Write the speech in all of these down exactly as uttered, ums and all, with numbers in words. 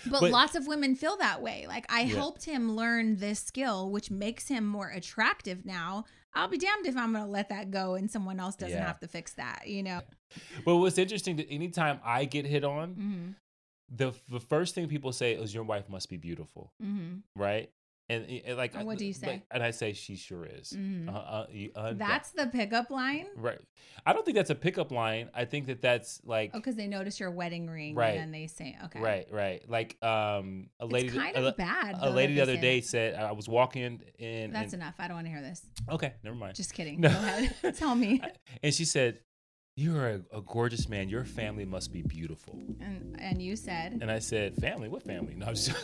But, But- lots of women feel that way. Like I Yeah. helped him learn this skill, which makes him more attractive now. I'll be damned if I'm going to let that go and someone else doesn't Yeah. have to fix that, you know? But what's interesting that anytime I get hit on, Mm-hmm. the the first thing people say is your wife must be beautiful, Mm-hmm. right? And, and like, And what do you say? like- And I say she sure is. Mhm. Uh, uh, you- uh, That's the pickup line? right. I don't think that's a pickup line. I think that that's like Oh, because they notice your wedding ring Right. and then they say, okay. right, right. Like um, a lady. It's kind a, of bad. a though, lady that the they other say day that. said I was walking in. That's and, enough. I don't want to hear this. Okay, never mind. Just kidding. No. Go ahead. Tell me. And she said, "You're a, a gorgeous man. Your family must be beautiful." And and you said, And I said, "Family? What family?" No, I'm just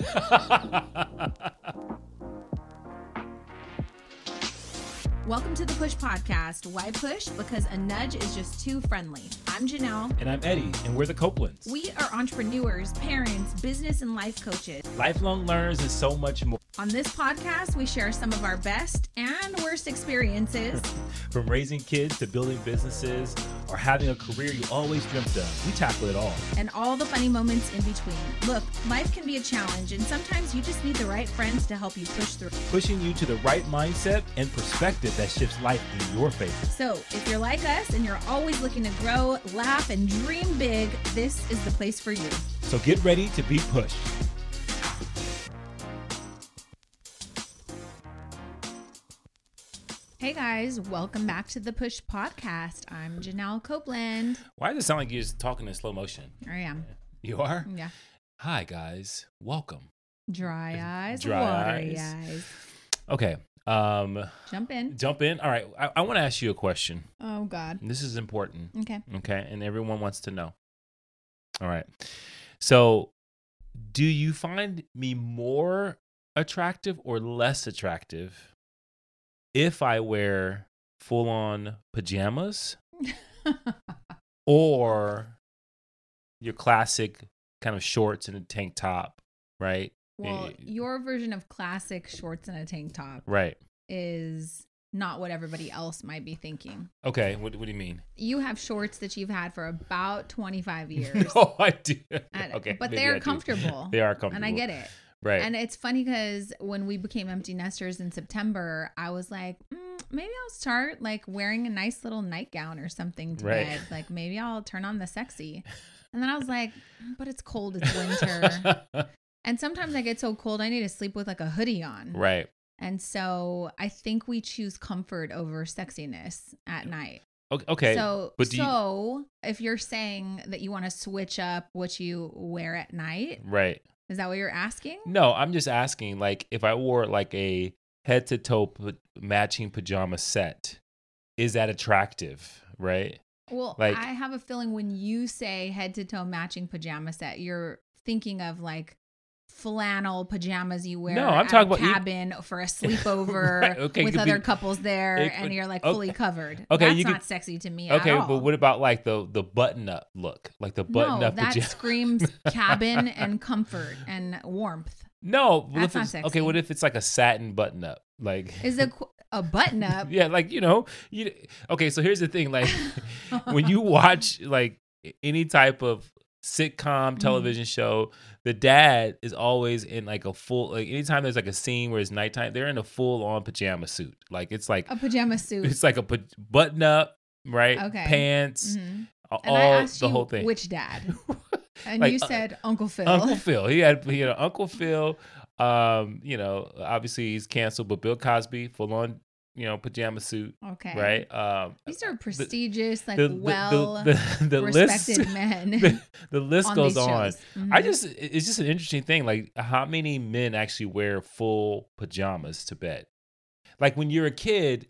welcome to the Push Podcast. Why push? Because a nudge is just too friendly. I'm Janelle. And I'm Eddie, and we're the Copelands. We are entrepreneurs, parents, business and life coaches. Lifelong learners and so much more. On this podcast, we share some of our best and worst experiences. From raising kids to building businesses or having a career you always dreamt of, we tackle it all. And all the funny moments in between. Look, life can be a challenge, and sometimes you just need the right friends to help you push through. Pushing you to the right mindset and perspective that shifts life in your favor. So, if you're like us and you're always looking to grow, laugh, and dream big, this is the place for you. So get ready to be pushed. Hey guys, welcome back to the Push Podcast. I'm Janelle Copeland. Why does it sound like you're just talking in slow motion? I am. You are? Yeah. Hi, guys. Welcome. Dry eyes, Dry watery eyes. eyes. Okay. Um, Jump in. jump in. All right. I, I want to ask you a question. Oh, God. This is important. Okay. Okay. And everyone wants to know. All right. So, do you find me more attractive or less attractive if I wear full on pajamas or your classic kind of shorts and a tank top, right? Well, Eh, your version of classic shorts and a tank top Right. is not what everybody else might be thinking. Okay. What, what do you mean? You have shorts that you've had for about twenty-five years. No, I do. And- Okay. but maybe they're I do. comfortable. They are comfortable. And I get it. Right. And it's funny because when we became empty nesters in September, I was like, mm, maybe I'll start like wearing a nice little nightgown or something to Right. bed. Like maybe I'll turn on the sexy. And then I was like, "Mm, but it's cold. It's winter. And sometimes I get so cold, I need to sleep with like a hoodie on. Right. And so I think we choose comfort over sexiness at night. Okay. okay. So, but do you- so if you're saying that you want to switch up what you wear at night, Right. is that what you're asking? No, I'm just asking, like, if I wore like a head to toe pa- matching pajama set, is that attractive? Right. Well, Like- I have a feeling when you say head to toe matching pajama set, you're thinking of like flannel pajamas you wear No, I'm at talking a about you- cabin for a sleepover Right, okay, it with could other be- couples there, it and could- you're like okay. fully covered. Okay, That's you not could- sexy to me Okay, at all. but what about like the the button up look, like the button no, up that pajama? screams cabin and comfort and warmth. No, what That's if not it's, sexy. okay. What if it's like a satin button up, like Is a qu- a button up? yeah, like you know, you okay. So here's the thing, like when you watch like any type of sitcom television show, the dad is always in like a full like anytime there's like a scene where it's nighttime, they're in a full on pajama suit. Like it's like A pajama suit. it's like a pa- button up, right? Okay. Pants, Mhm. all And I asked the you whole thing. which dad, and Like, you uh, said Uncle Phil. Uncle Phil. He had you know Uncle Phil. Um, you know, obviously he's canceled, but Bill Cosby, full on, you know, pajama suit, Okay. right? Um, These are prestigious, like the, the, well the, the, the respected list, men. the, the list on goes these on. shows. I Mhm. just, it's just an interesting thing. Like, how many men actually wear full pajamas to bed? Like when you're a kid,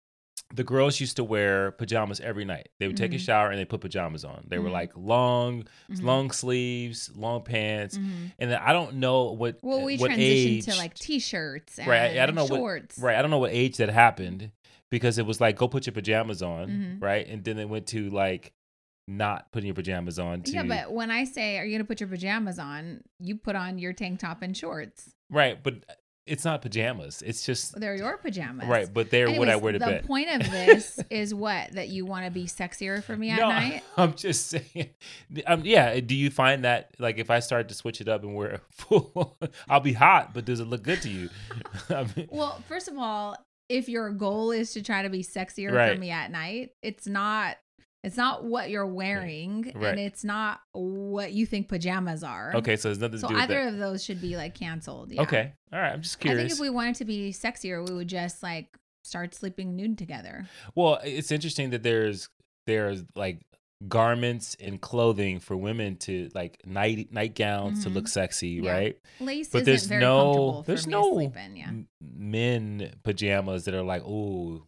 the girls used to wear pajamas every night. They would take a Mhm. shower and they put pajamas on. They were Mhm. like long, Mhm. long sleeves, long pants. Mhm. And then I don't know what Well, we what transitioned age, to like t-shirts and right? I don't know shorts. what right. I don't know what age that happened because it was like go put your pajamas on, Mhm. right? And then it went to like not putting your pajamas on. To, Yeah, but when I say, "Are you gonna put your pajamas on?" you put on your tank top and shorts. right, but it's not pajamas. It's just They're your pajamas. right, but they're Anyways, what I wear to the bed. The point of this is what? That you want to be sexier for me at no, night? I'm just saying. Um, yeah. Do you find that like if I start to switch it up and wear a full, I'll be hot, but does it look good to you? I mean, Well, first of all, if your goal is to try to be sexier Right. for me at night, it's not. It's not what you're wearing, Right. and it's not what you think pajamas are. okay, so there's nothing to So do with either that. of those should be like canceled. Yeah. Okay, all right. I'm just I curious. think if we wanted to be sexier, we would just like start sleeping nude together. Well, it's interesting that there's there's like garments and clothing for women to like night nightgowns to Mhm. look sexy, Yeah. right? Lace But isn't there's very no comfortable for there's me no to sleep in. Yeah. m- men pajamas that are like, "Ooh,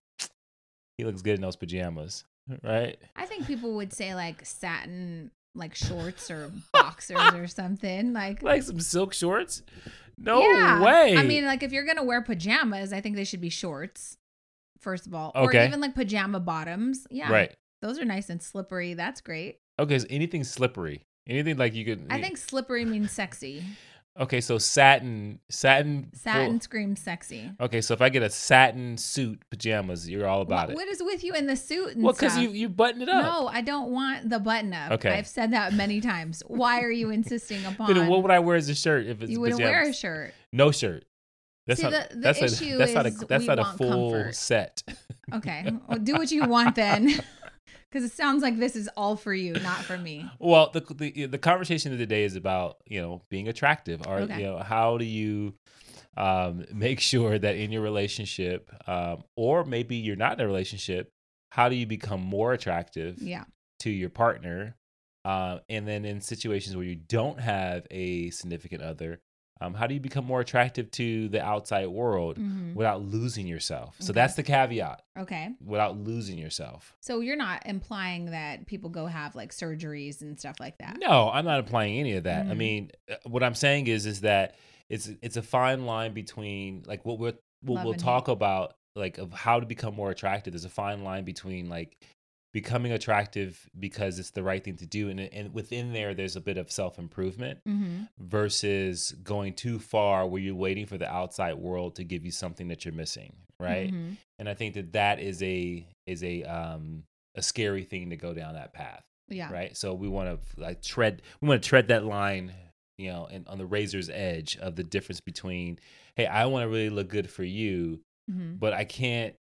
he looks good in those pajamas." Right? I think people would say like satin, like shorts or boxers or something. Like, Like some silk shorts? No yeah. way. I mean, like if you're gonna wear pajamas, I think they should be shorts. First of all, Okay. or even like pajama bottoms. Yeah, right. Those are nice and slippery. That's great. Okay, so anything slippery. Anything like you could I think slippery means sexy. Okay, so satin satin Satin full- screams sexy. Okay, so if I get a satin suit pajamas, you're all about What, it. what is with you in the suit and Well, because stuff? you you button it up. No, I don't want the button up. Okay. I've said that many times. Why are you insisting upon? Then what would I wear as a shirt if it's you wouldn't pajamas? wear a shirt. No shirt. That's See, not. the- the that's issue a, that's not a. is That's we not a want full comfort. set. Okay, well, do what you want then, because it sounds like this is all for you, not for me. Well, the, the the conversation of the day is about you know being attractive, or Okay. you know how do you um, make sure that in your relationship, um, or maybe you're not in a relationship, how do you become more attractive Yeah. to your partner, uh, and then in situations where you don't have a significant other, um, how do you become more attractive to the outside world Mhm. without losing yourself? So Okay. that's the caveat: Okay. without losing yourself. So you're not implying that people go have like surgeries and stuff like that. No, I'm not applying any of that. I Mhm. mean, uh, what I'm saying is, is that it's it's a fine line between like what we're what Love we'll and talk about, like of how to become more attractive. There's a fine line between like becoming attractive because it's the right thing to do, and and within there, there's a bit of self improvement Mm-hmm. versus going too far where you're waiting for the outside world to give you something that you're missing, right? Mm-hmm. And I think that that is a is a um a scary thing to go down that path. Yeah. Right. So we want to like tread, we want to tread that line, you know, and on the razor's edge of the difference between, hey, I want to really look good for you, Mm-hmm. but I can't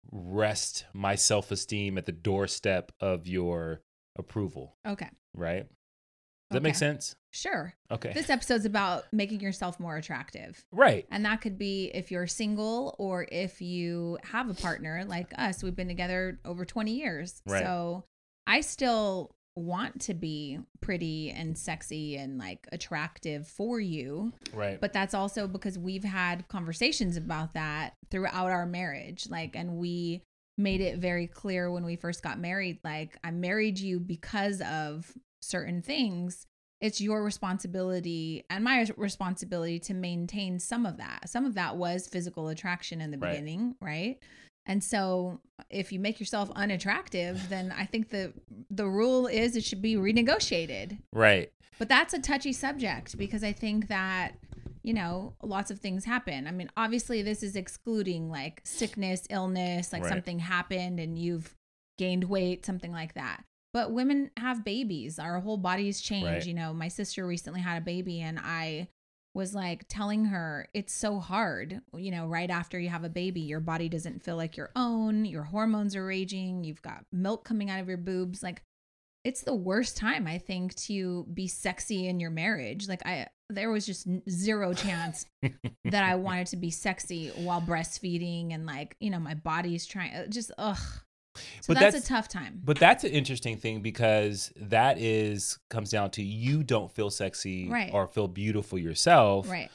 rest my self-esteem at the doorstep of your approval. Okay. Right. Does that make Okay. sense? Sure. Okay. This episode's about making yourself more attractive. right. And that could be if you're single or if you have a partner like us. We've been together over twenty years. Right. So I still want to be pretty and sexy and like attractive for you. Right. But that's also because we've had conversations about that throughout our marriage. Like, and we made it very clear when we first got married, like, I married you because of certain things. It's your responsibility and my responsibility to maintain some of that. Some of that was physical attraction in the Right. beginning, right? And so if you make yourself unattractive, then I think the the rule is it should be renegotiated. right. But that's a touchy subject because I think that, you know, lots of things happen. I mean, obviously this is excluding like sickness, illness, like Right. something happened and you've gained weight, something like that. But women have babies. Our whole bodies change. Right. You know, my sister recently had a baby and I was like telling her it's so hard, you know, right after you have a baby, your body doesn't feel like your own, your hormones are raging, you've got milk coming out of your boobs. Like, it's the worst time, I think, to be sexy in your marriage. Like, I, there was just n- zero chance that I wanted to be sexy while breastfeeding and like, you know, my body's trying, just, ugh. So But that's, that's- a tough time. But that's an interesting thing because that is comes down to you don't feel sexy Right. or feel beautiful yourself. Right.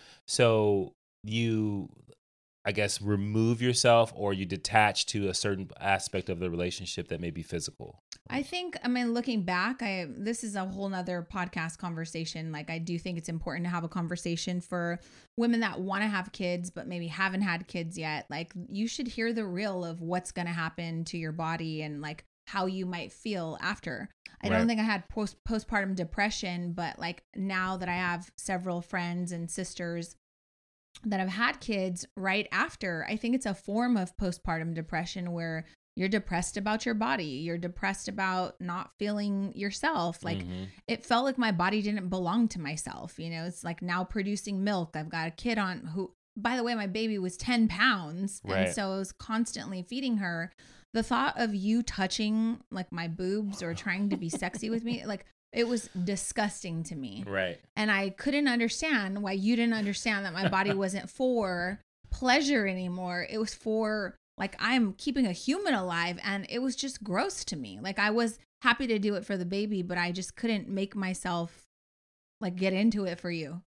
So you, I guess, remove yourself or you detach to a certain aspect of the relationship that may be physical. I think, I mean, looking back, I this is a whole nother podcast conversation. Like, I do think it's important to have a conversation for women that want to have kids, but maybe haven't had kids yet. Like, you should hear the real of what's going to happen to your body and like how you might feel after. I Right. don't think I had post postpartum depression, but like now that I have several friends and sisters that have had kids right after, I think it's a form of postpartum depression where you're depressed about your body. You're depressed about not feeling yourself. Like Mhm. it felt like my body didn't belong to myself. You know, it's like now producing milk. I've got a kid on who, by the way, my baby was ten pounds. Right. And so I was constantly feeding her. The thought of you touching like my boobs or trying to be sexy with me, like it was disgusting to me. Right. And I couldn't understand why you didn't understand that my body wasn't for pleasure anymore. It was for like, I'm keeping a human alive. And it was just gross to me. Like I was happy to do it for the baby, but I just couldn't make myself like get into it for you.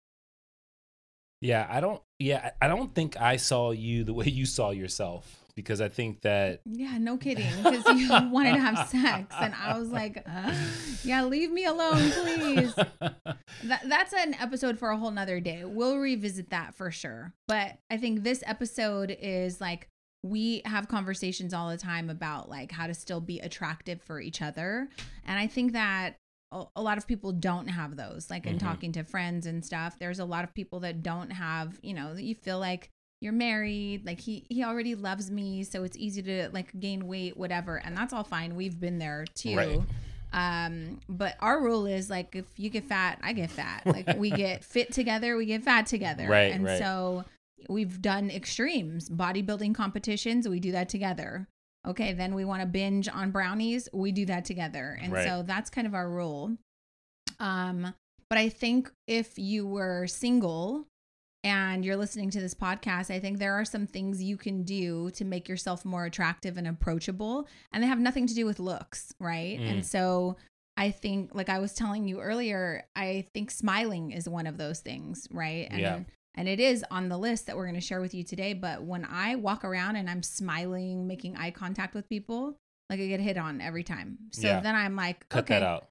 Yeah, I don't yeah, I don't think I saw you the way you saw yourself, because I think that Yeah, no kidding. Because you wanted to have sex. And I was like, uh, yeah, leave me alone, please. That, that's an episode for a whole nother day. We'll revisit that for sure. But I think this episode is like, we have conversations all the time about like how to still be attractive for each other. And I think that a, a lot of people don't have those, like in Mhm. talking to friends and stuff. There's a lot of people that don't have, you know, that you feel like you're married, like he, he already loves me. So it's easy to like gain weight, whatever. And that's all fine. We've been there too. Right. Um, but our rule is like, if you get fat, I get fat. Like we get fit together, we get fat together. Right, And right. so we've done extremes, bodybuilding competitions. We do that together. Okay. Then we want to binge on brownies. We do that together. And Right. so that's kind of our rule. Um, but I think if you were single and you're listening to this podcast, I think there are some things you can do to make yourself more attractive and approachable, and they have nothing to do with looks, right? Mm. And so I think, like I was telling you earlier, I think smiling is one of those things, right? And Yeah. and it is on the list that we're going to share with you today. But when I walk around and I'm smiling, making eye contact with people, like I get hit on every time. So Yeah. then I'm like, Cut okay. that out.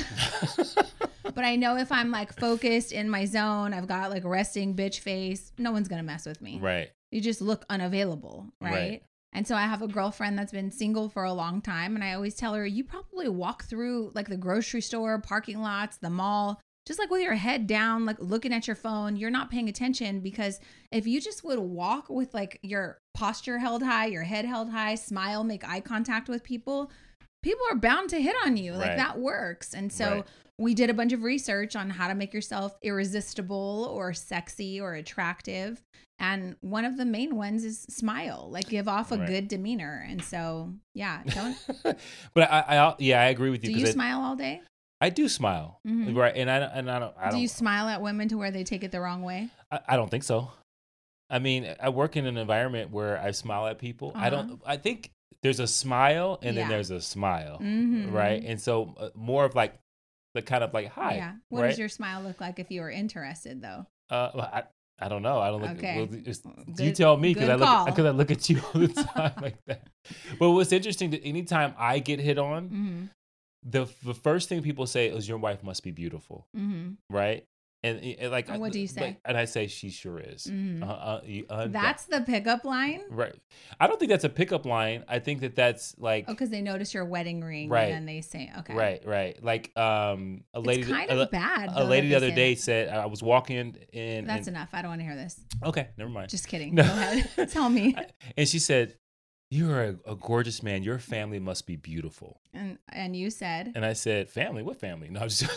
But I know if I'm like focused in my zone, I've got like resting bitch face, no one's going to mess with me. Right. You just look unavailable. Right? Right. And so I have a girlfriend that's been single for a long time. And I always tell her, you probably walk through like the grocery store, parking lots, the mall, just like with your head down, like looking at your phone. You're not paying attention, because if you just would walk with like your posture held high, your head held high, smile, make eye contact with people, people are bound to hit on you. Like Right. that works. And so Right. we did a bunch of research on how to make yourself irresistible or sexy or attractive. And one of the main ones is smile, like give off a Right. good demeanor. And so, yeah, don't, But I, I, yeah, I agree with you. do 'cause you I, smile all day? I do smile, Mhm. right? And I, and I don't, I Do don't, you smile at women to where they take it the wrong way? I, I don't think so. I mean, I work in an environment where I smile at people. I don't. I think there's a smile and Yeah. then there's a smile, Mhm. right? And so uh, more of like the kind of like hi. Yeah. What right? does your smile look like if you were interested, though? Uh, well, I, I don't know. I don't look. Okay. Well, just, you Good- tell me, because good I call. look because I look at you all the time like that. But what's interesting, that anytime I get hit on, Mm-hmm. the the first thing people say is, "Your wife must be beautiful," Mm-hmm. right? And, and like, And what do you say? like- and I say, "She sure is." Mhm. Uh, uh, you- uh, That's the pickup line? right. I don't think that's a pickup line. I think that that's like Oh, because they notice your wedding ring, Right. and then they say, okay. right, right. Like um, a lady. It's kind a, of bad. a though, lady that the they other say day that. said, I was walking in. That's and, enough. I don't want to hear this. okay, never mind. Just kidding. No. Go ahead. Tell me. And she said, "You're a, a gorgeous man. Your family must be beautiful." And and you said, And I said, "Family? What family?" No, I'm just.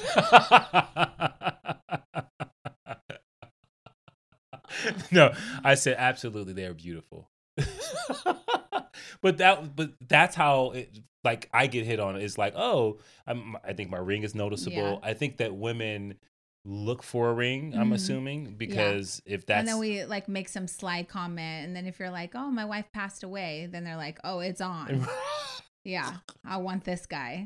No, I said absolutely they are beautiful. But that, but that's how it, like I get hit on. It's like, oh, I'm, I think my ring is noticeable. Yeah. I think that women look for a ring. I'm Mhm. assuming, because if that's and then we like make some sly comment, and then if you're like, oh, my wife passed away, then they're like, oh, it's on. Yeah, I want this guy.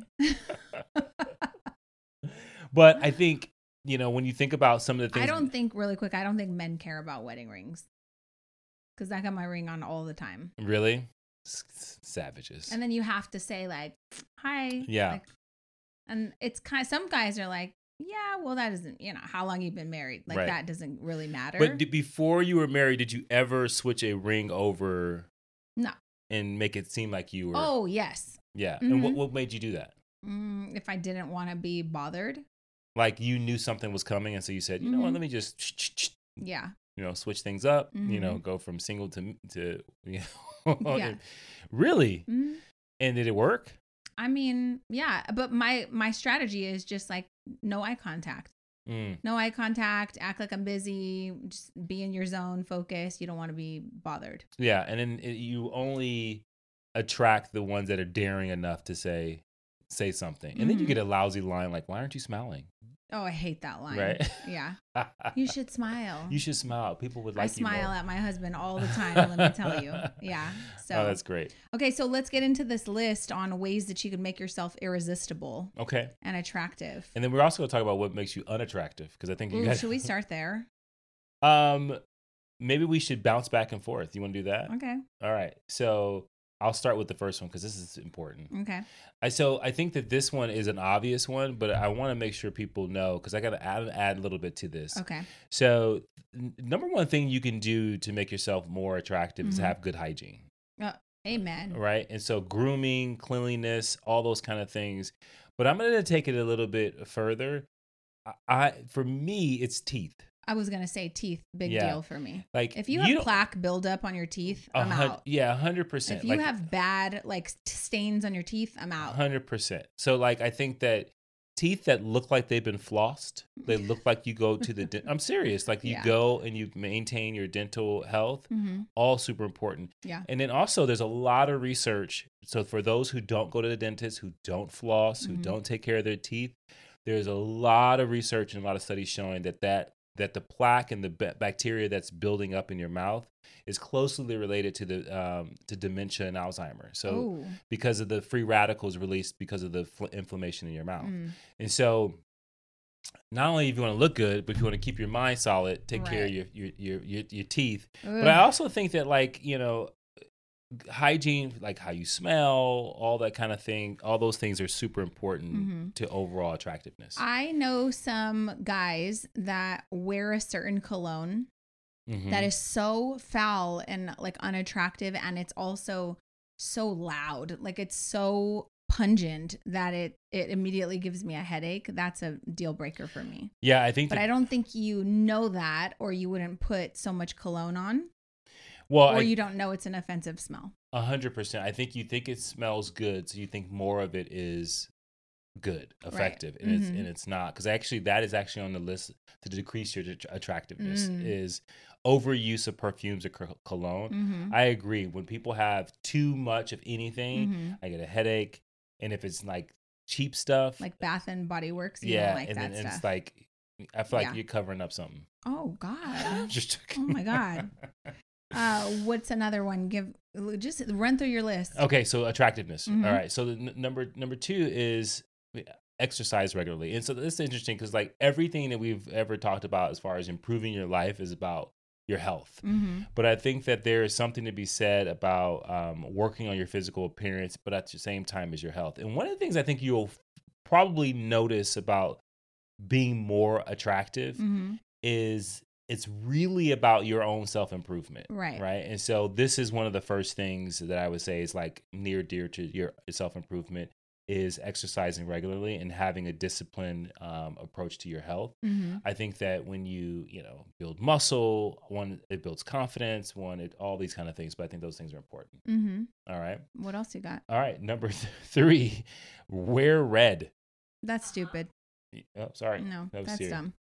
But I think, you know, when you think about some of the things, I don't think really quick. I don't think men care about wedding rings, because I got my ring on all the time. really S- s- savages. And then you have to say like, hi. Yeah. Like, and it's kind of, some guys are like, yeah, well, that isn't, you know, how long you've been married. Like Right. that doesn't really matter. But d- before you were married, did you ever switch a ring over? No. And make it seem like you were. Oh, yes. Yeah. And what, Mhm. what made you do that? Mm, if I didn't want to be bothered. Like you knew something was coming, and so you said, you know what, Mhm. let me just. Yeah. you know, switch things up, Mm-hmm. you know, go from single to, to you know, Yeah. really? Mm-hmm. And did it work? I mean, yeah, but my my strategy is just like no eye contact. Mm. No eye contact, act like I'm busy, just be in your zone, focus. You don't want to be bothered. Yeah. And then it, you only attract the ones that are daring enough to say, say something. And mm-hmm. then you get a lousy line like, why aren't you smiling? Oh, I hate that line. Right? Yeah. You should smile. You should smile. People would like I you smile more. at my husband all the time, let me tell you. Yeah. So oh, that's great. Okay, so let's get into this list on ways that you can make yourself irresistible. Okay. And attractive. And then we're also going to talk about what makes you unattractive, because I think you Ooh, guys. Should we start there? Um, maybe we should bounce back and forth. You want to do that? Okay. All right. So I'll start with the first one because this is important. Okay. I so I think that this one is an obvious one, but I want to make sure people know because I got to add, add a little bit to this. Okay. So n- number one thing you can do to make yourself more attractive Mm-hmm. is have good hygiene. Uh, amen. Right. And so grooming, cleanliness, all those kind of things. But I'm going to take it a little bit further. I, I for me, it's teeth. I was gonna say teeth, big Yeah. deal for me. Like If you you have don't- plaque buildup on your teeth, a I'm hun- out. Yeah, a hundred percent. If you have bad like st- stains on your teeth, I'm out. hundred percent. So like I think that teeth that look like they've been flossed, they look like you go to the. De- I'm serious. Like you Yeah. go and you maintain your dental health. Mm-hmm. All super important. Yeah. And then also there's a lot of research. So for those who don't go to the dentist, who don't floss, who Mhm. don't take care of their teeth, there's a lot of research and a lot of studies showing that that that the plaque and the b- bacteria that's building up in your mouth is closely related to the um, to dementia and Alzheimer's. So Ooh. because of the free radicals released because of the fl- inflammation in your mouth. Mm. And so not only if you want to look good, but if you want to keep your mind solid, take care of Right. your your your your, your teeth. Ugh. But I also think that like, you know, hygiene, like how you smell, all that kind of thing, all those things are super important Mhm. to overall attractiveness. I know some guys that wear a certain cologne Mhm. that is so foul and like unattractive, and it's also so loud. Like it's so pungent that it it immediately gives me a headache. That's a deal breaker for me. Yeah, I think But that, I don't think you know that, or you wouldn't put so much cologne on, well, or I, you don't know it's an offensive smell. A hundred percent. I think you think it smells good, so you think more of it is good, effective, and it's Mhm. and it's not, because actually that is actually on the list to decrease your att- attractiveness Mm. is overuse of perfumes or co- cologne. Mm-hmm. I agree. When people have too much of anything, Mm-hmm. I get a headache, and if it's like cheap stuff, Like Bath and Body Works, you yeah, don't like and that then and stuff. it's like I feel like Yeah. you're covering up something. Oh God. Just Oh my God. Uh, what's another one? Give just run through your list. Okay, so attractiveness. Mhm. All right. So the n- number number two is exercise regularly, and so this is interesting because like everything that we've ever talked about as far as improving your life is about your health. Mm-hmm. But I think that there is something to be said about um, working on your physical appearance, but at the same time as your health. And one of the things I think you'll probably notice about being more attractive Mm-hmm. is it's really about your own self-improvement. Right. Right. And so this is one of the first things that I would say is like near dear to your self-improvement is exercising regularly and having a disciplined um, approach to your health. Mm-hmm. I think that when you, you know, build muscle, one, it builds confidence, one, it, all these kind of things, but I think those things are important. Mm-hmm. All right. What else you got? All right. Number th- three, wear red. That's stupid. Oh, sorry. No, That was that's Siri. dumb.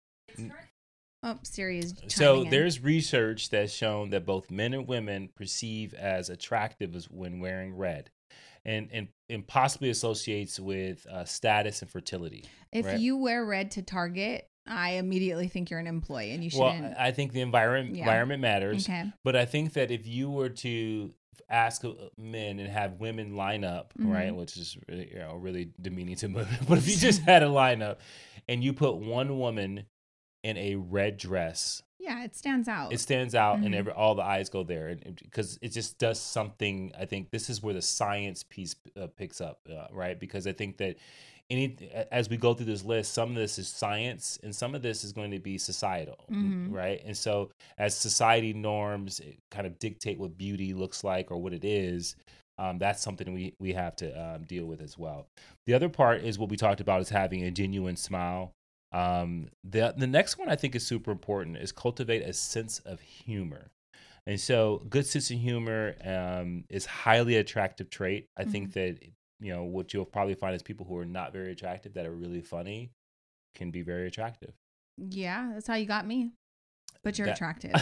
Oh, Siri is chiming So in. there's research that's shown that both men and women perceive as attractive as when wearing red, and and, and possibly associates with uh, status and fertility. If right? you wear red to Target, I immediately think you're an employee and you Well, shouldn't. I think the environment Yeah. environment matters, Okay. but I think that if you were to ask uh, men and have women line up, Mhm. right, which is really, you know really demeaning to women, but if you just had a lineup and you put one woman in a red dress, Yeah, it stands out. it stands out and Mhm. every, all the eyes go there, and because it just does something. I think this is where the science piece uh, picks up, uh, right? Because I think that any as we go through this list, some of this is science and some of this is going to be societal, Mhm. right? And so as society norms kind of dictate what beauty looks like or what it is, um, that's something we we have to um, deal with as well. The other part is what we talked about is having a genuine smile. Um, the the next one I think is super important is cultivate a sense of humor. And so good sense of humor um, is highly attractive trait. I Mhm. think that, you know, what you'll probably find is people who are not very attractive that are really funny can be very attractive. Yeah, that's how you got me. But you're That attractive.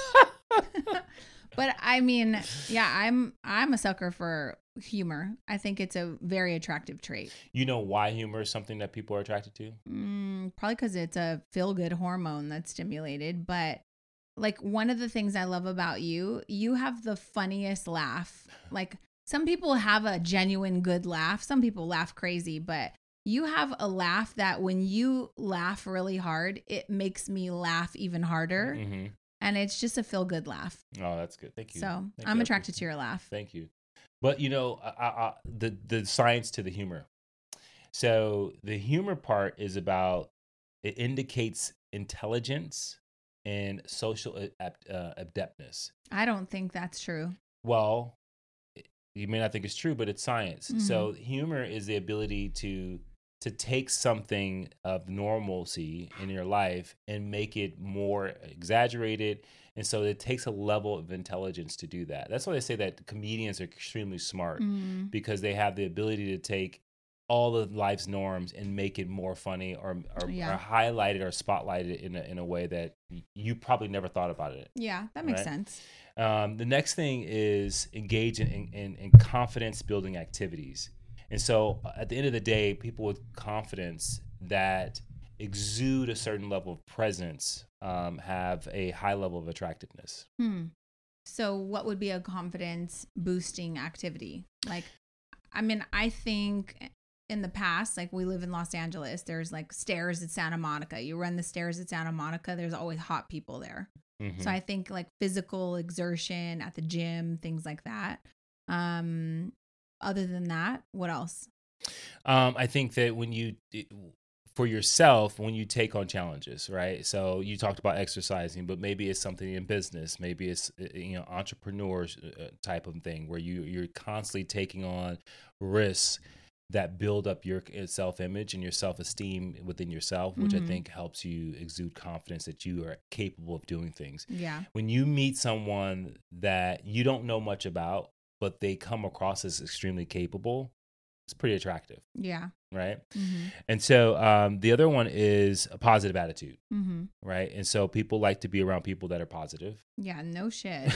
But I mean, yeah, I'm I'm a sucker for humor. I think it's a very attractive trait. You know why humor is something that people are attracted to? Mm, probably because it's a feel good hormone that's stimulated. But like one of the things I love about you, you have the funniest laugh. Like some people have a genuine good laugh. Some people laugh crazy, but you have a laugh that when you laugh really hard, it makes me laugh even harder. Mm-hmm. And it's just a feel good laugh. Oh, that's good. Thank you. So Thank I'm you. I attracted appreciate to your laugh. Thank you. But you know, I, I, the the science to the humor. So the humor part is about it indicates intelligence and social adept, uh, adeptness. I don't think that's true. Well, you may not think it's true, but it's science. Mhm. So humor is the ability to to take something of normalcy in your life and make it more exaggerated. And so it takes a level of intelligence to do that. That's why they say that comedians are extremely smart Mm. because they have the ability to take all of life's norms and make it more funny or or, Yeah. or highlight it or spotlight it in a, in a way that y- you probably never thought about it. Yeah, that makes Right. sense. Um, the next thing is engage in, in, in confidence building activities. And so uh, at the end of the day, people with confidence that exude a certain level of presence um, have a high level of attractiveness. Hmm. So what would be a confidence boosting activity? Like, I mean, I think in the past, like we live in Los Angeles, there's like stairs at Santa Monica. You run the stairs at Santa Monica, there's always hot people there. Mhm. So I think like physical exertion at the gym, things like that. Um, other than that, what else? Um, I think that when you, for yourself, when you take on challenges, right? So you talked about exercising, but maybe it's something in business. Maybe it's uh, you know entrepreneur uh, type of thing where you you're constantly taking on risks that build up your self image and your self esteem within yourself, which Mhm. I think helps you exude confidence that you are capable of doing things. Yeah. When you meet someone that you don't know much about, but they come across as extremely capable, it's pretty attractive, Yeah. right? Mm-hmm. And so um, the other one is a positive attitude, Mm-hmm. right? And so people like to be around people that are positive. Yeah, no shit.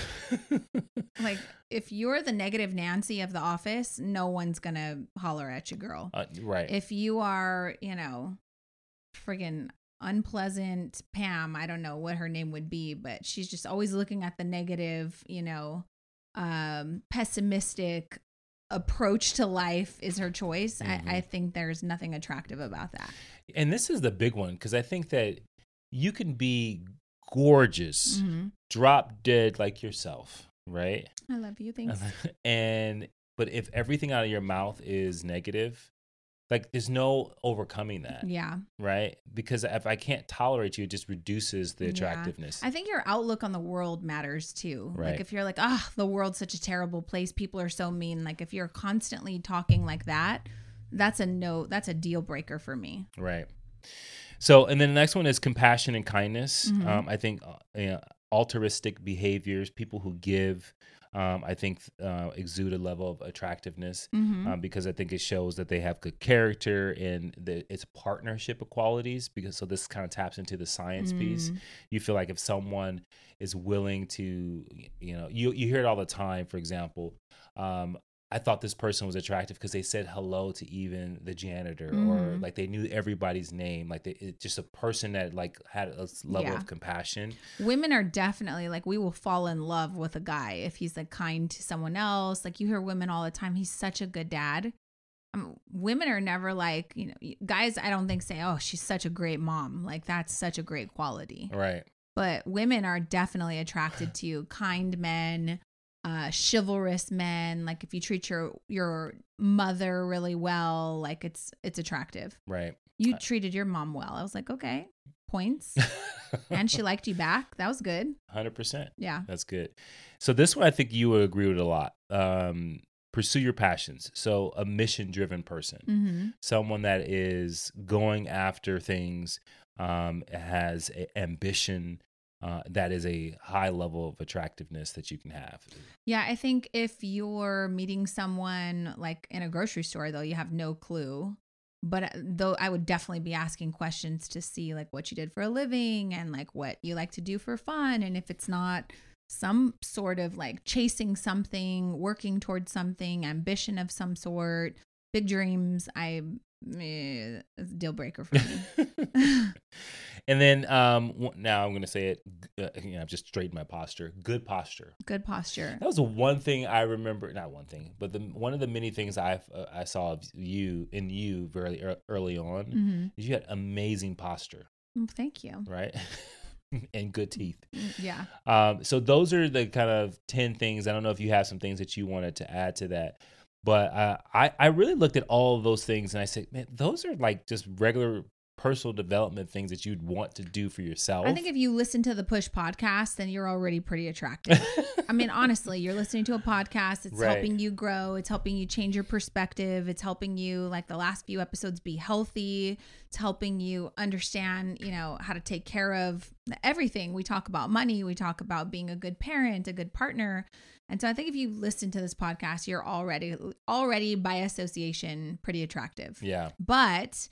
Like, if you're the negative Nancy of the office, no one's gonna holler at you, girl. uh, right. If you are, you know, friggin' unpleasant Pam, I don't know what her name would be, but she's just always looking at the negative, you know, um, pessimistic approach to life is her choice. Mhm. I, I think there's nothing attractive about that. And this is the big one because I think that you can be gorgeous, Mm-hmm. drop dead like yourself, right? I love you. Thanks. and but if everything out of your mouth is negative, like there's no overcoming that, Yeah. right? Because if I can't tolerate you, it just reduces the Yeah. attractiveness. I think your outlook on the world matters too. Right. Like if you're like, ah, the world's such a terrible place, people are so mean. Like if you're constantly talking like that, that's a no, that's a deal breaker for me. Right. So, and then the next one is compassion and kindness. Mhm. Um, I think uh, you know, altruistic behaviors, people who give, um, I think uh, exude a level of attractiveness Mm-hmm. um, because I think it shows that they have good character and the, it's partnership qualities. Because so this kind of taps into the science piece. Mm. You feel like if someone is willing to, you know, you you hear it all the time. For example, um, I thought this person was attractive because they said hello to even the janitor, or Mhm. like they knew everybody's name. Like they, it, just a person that like had a s- level Yeah. of compassion. Women are definitely like, we will fall in love with a guy if he's like kind to someone else. Like you hear women all the time, he's such a good dad. Um, women are never like, you know, guys, I don't think say, oh, she's such a great mom. Like that's such a great quality. Right. But women are definitely attracted to kind men, uh, chivalrous men. Like if you treat your your mother really well, like it's it's attractive. Right. You treated your mom well. I was like, okay, points. And she liked you back. That was good. one hundred percent. Yeah. That's good. So this one, I think you would agree with a lot. Um, pursue your passions. So a mission driven person, Mm-hmm. someone that is going after things Um, it has a ambition. Uh, that is a high level of attractiveness that you can have. Yeah, I think if you're meeting someone like in a grocery store, though, you have no clue. But uh, though I would definitely be asking questions to see like what you did for a living and like what you like to do for fun. And if it's not some sort of like chasing something, working towards something, ambition of some sort, big dreams, I eh, it's a deal breaker for me. And then um, now I'm going to say it. Uh, you know, I've just straightened my posture. Good posture. Good posture. That was the one thing I remember. Not one thing, but the one of the many things I uh, I saw of you in you very early on. Mm-hmm. Is you had amazing posture. Well, thank you. Right. And good teeth. Yeah. Um. So those are the kind of ten things. I don't know if you have some things that you wanted to add to that. But uh, I, I really looked at all of those things and I said, man, those are like just regular personal development things that you'd want to do for yourself. I think if you listen to the Push podcast, then you're already pretty attractive. I mean, honestly, you're listening to a podcast. It's right. helping you grow. It's helping you change your perspective. It's helping you, like the last few episodes, be healthy. It's helping you understand, you know, how to take care of everything. We talk about money. We talk about being a good parent, a good partner. And so I think if you listen to this podcast, you're already, already by association, pretty attractive. Yeah. But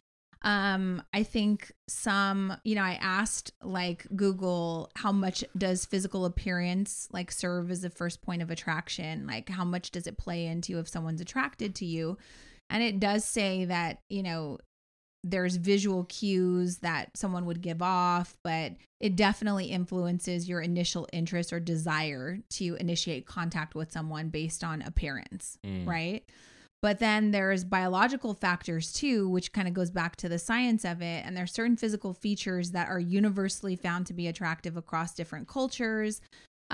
um, I think some, you know, I asked like Google, how much does physical appearance like serve as a first point of attraction? Like how much does it play into if someone's attracted to you? And it does say that, you know, there's visual cues that someone would give off, but it definitely influences your initial interest or desire to initiate contact with someone based on appearance, mm. right? But then there's biological factors too, which kind of goes back to the science of it. And there's certain physical features that are universally found to be attractive across different cultures,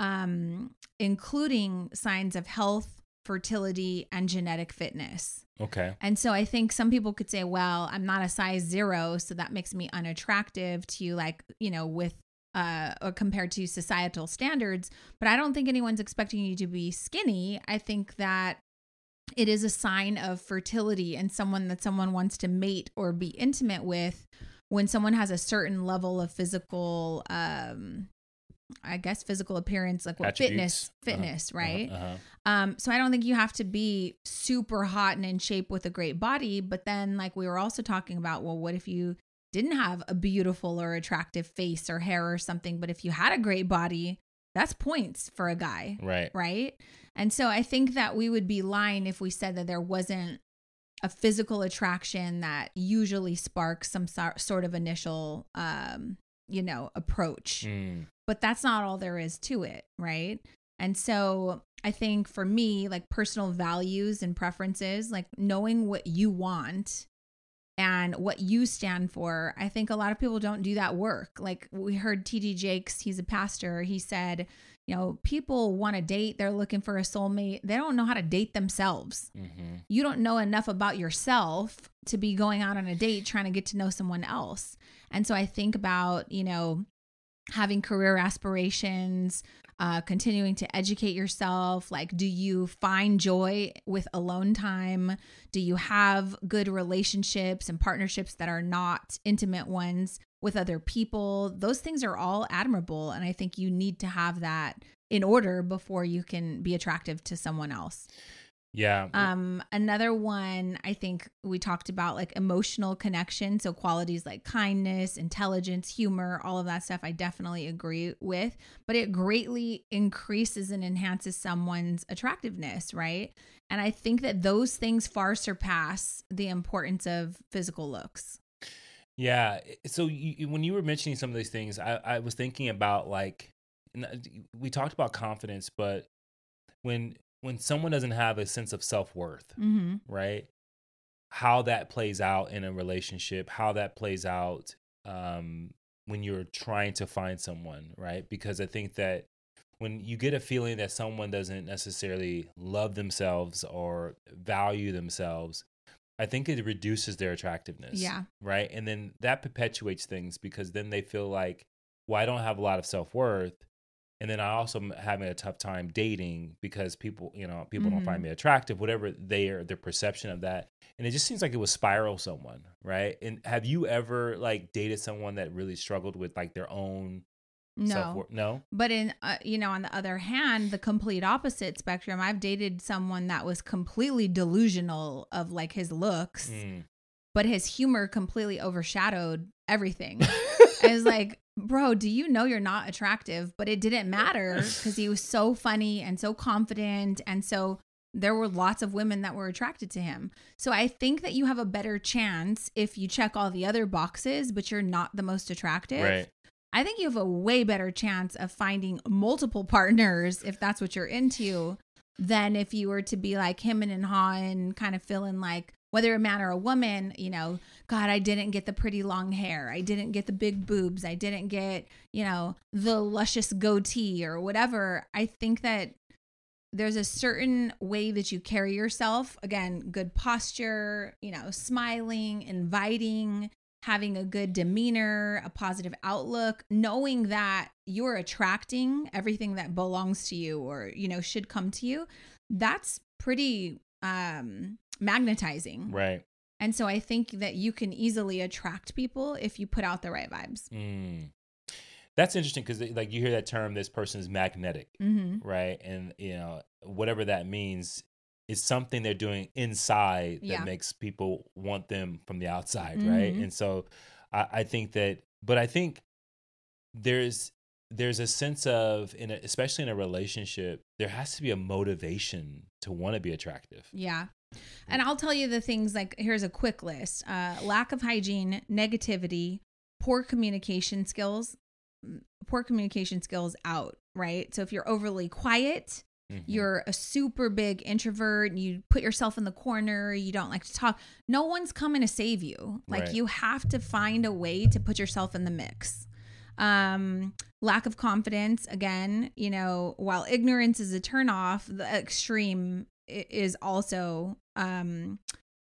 um, including signs of health, fertility, and genetic fitness. Okay. And so I think some people could say, well, I'm not a size zero, so that makes me unattractive to like, you know, with uh, or compared to societal standards. But I don't think anyone's expecting you to be skinny. I think that it is a sign of fertility and someone that someone wants to mate or be intimate with when someone has a certain level of physical, um, I guess, physical appearance, like what fitness, fitness, uh-huh. right? Uh-huh. Um, so I don't think you have to be super hot and in shape with a great body. But then like we were also talking about, well, what if you didn't have a beautiful or attractive face or hair or something, but if you had a great body, that's points for a guy. Right. Right. And so I think that we would be lying if we said that there wasn't a physical attraction that usually sparks some so- sort of initial, um, you know, approach. Mm. But that's not all there is to it. Right. And so I think for me, like personal values and preferences, like knowing what you want and what you stand for, I think a lot of people don't do that work. Like we heard T D Jakes, he's a pastor. He said, you know, people want to date. They're looking for a soulmate. They don't know how to date themselves. Mm-hmm. You don't know enough about yourself to be going out on a date trying to get to know someone else. And so I think about, you know, having career aspirations, uh, continuing to educate yourself. Like, do you find joy with alone time? Do you have good relationships and partnerships that are not intimate ones with other people? Those things are all admirable. And I think you need to have that in order before you can be attractive to someone else. Yeah. Um, another one, I think we talked about like emotional connection. So qualities like kindness, intelligence, humor, all of that stuff, I definitely agree with, but it greatly increases and enhances someone's attractiveness, right? And I think that those things far surpass the importance of physical looks. Yeah. So you, when you were mentioning some of these things, I, I was thinking about like, we talked about confidence, but when when someone doesn't have a sense of self-worth, mm-hmm. right? How that plays out in a relationship, how that plays out um, when you're trying to find someone, right? Because I think that when you get a feeling that someone doesn't necessarily love themselves or value themselves, I think it reduces their attractiveness. Yeah. Right. And then that perpetuates things because then they feel like, well, I don't have a lot of self-worth. And then I also am having a tough time dating because people, you know, people Mm-hmm. don't find me attractive, whatever their their perception of that. And it just seems like it would spiral someone, right? And have you ever like dated someone that really struggled with like their own No. self-worth? No. But in, uh, you know, on the other hand, the complete opposite spectrum, I've dated someone that was completely delusional of like his looks, Mm. but his humor completely overshadowed everything. I was like, bro, do you know you're not attractive? But it didn't matter because he was so funny and so confident. And so there were lots of women that were attracted to him. So I think that you have a better chance if you check all the other boxes, but you're not the most attractive. Right. I think you have a way better chance of finding multiple partners if that's what you're into than if you were to be like him and Ha and kind of feeling like, whether a man or a woman, you know, God, I didn't get the pretty long hair. I didn't get the big boobs. I didn't get, you know, the luscious goatee or whatever. I think that there's a certain way that you carry yourself. Again, good posture, you know, smiling, inviting, having a good demeanor, a positive outlook, knowing that you're attracting everything that belongs to you or, you know, should come to you. That's pretty um, magnetizing. Right. And so I think that you can easily attract people if you put out the right vibes. Mm. That's interesting because like you hear that term, this person is magnetic, Mm-hmm. right? And, you know, whatever that means is something they're doing inside that Yeah. makes people want them from the outside, Mhm. right? And so I, I think that, but I think there's there's a sense of, in a, especially in a relationship, there has to be a motivation to want to be attractive. Yeah. And I'll tell you the things like, here's a quick list. Uh, lack of hygiene, negativity, poor communication skills, poor communication skills out, right? So if you're overly quiet, Mhm. you're a super big introvert, you put yourself in the corner, you don't like to talk, no one's coming to save you. Like Right. you have to find a way to put yourself in the mix. Um, lack of confidence, again, you know, while ignorance is a turnoff, the extreme i- is also, um,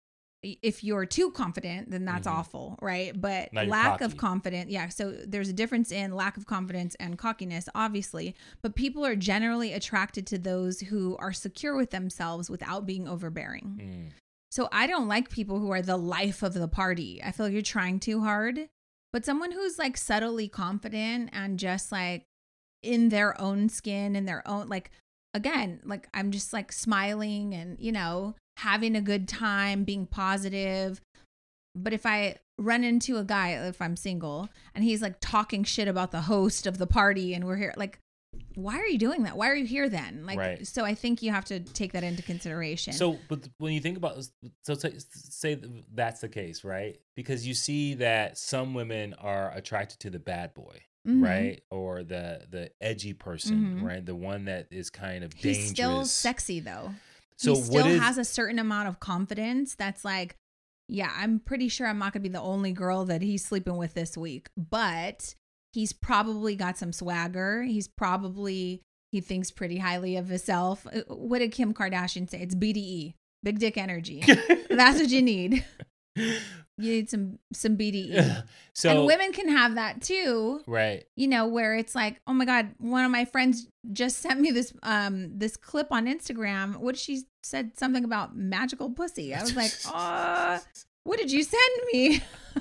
if you're too confident, then that's Mhm. awful, right? But Now you're lack cocky. of confidence, yeah. So there's a difference in lack of confidence and cockiness, obviously. But people are generally attracted to those who are secure with themselves without being overbearing. Mm. So I don't like people who are the life of the party. I feel like you're trying too hard. But someone who's like subtly confident and just like in their own skin, in their own, like, again, like I'm just like smiling and, you know, having a good time, being positive. But if I run into a guy, if I'm single, and he's like talking shit about the host of the party and we're here, like, why are you doing that? Why are you here then? Like, Right. so I think you have to take that into consideration. So, but when you think about, so say, say that's the case, right? Because you see that some women are attracted to the bad boy, Mhm. right? Or the the edgy person, Mhm. right? The one that is kind of He's dangerous. still sexy though. So he what still is? has a certain amount of confidence that's like, yeah, I'm pretty sure I'm not going to be the only girl that he's sleeping with this week, but he's probably got some swagger. He's probably, he thinks pretty highly of himself. Uh, What did Kim Kardashian say? It's B D E, big dick energy. That's what you need. You need some some B D E. so And women can have that too. right. You know, where it's like, oh my God, one of my friends just sent me this um this clip on Instagram. What she said something about magical pussy. I was like, oh, what did you send me?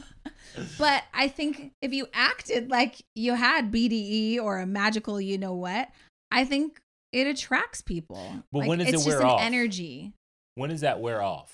But I think if you acted like you had B D E or a magical, you know what, I think it attracts people. But Like, when does it's it wear just an off? energy. When does that wear off?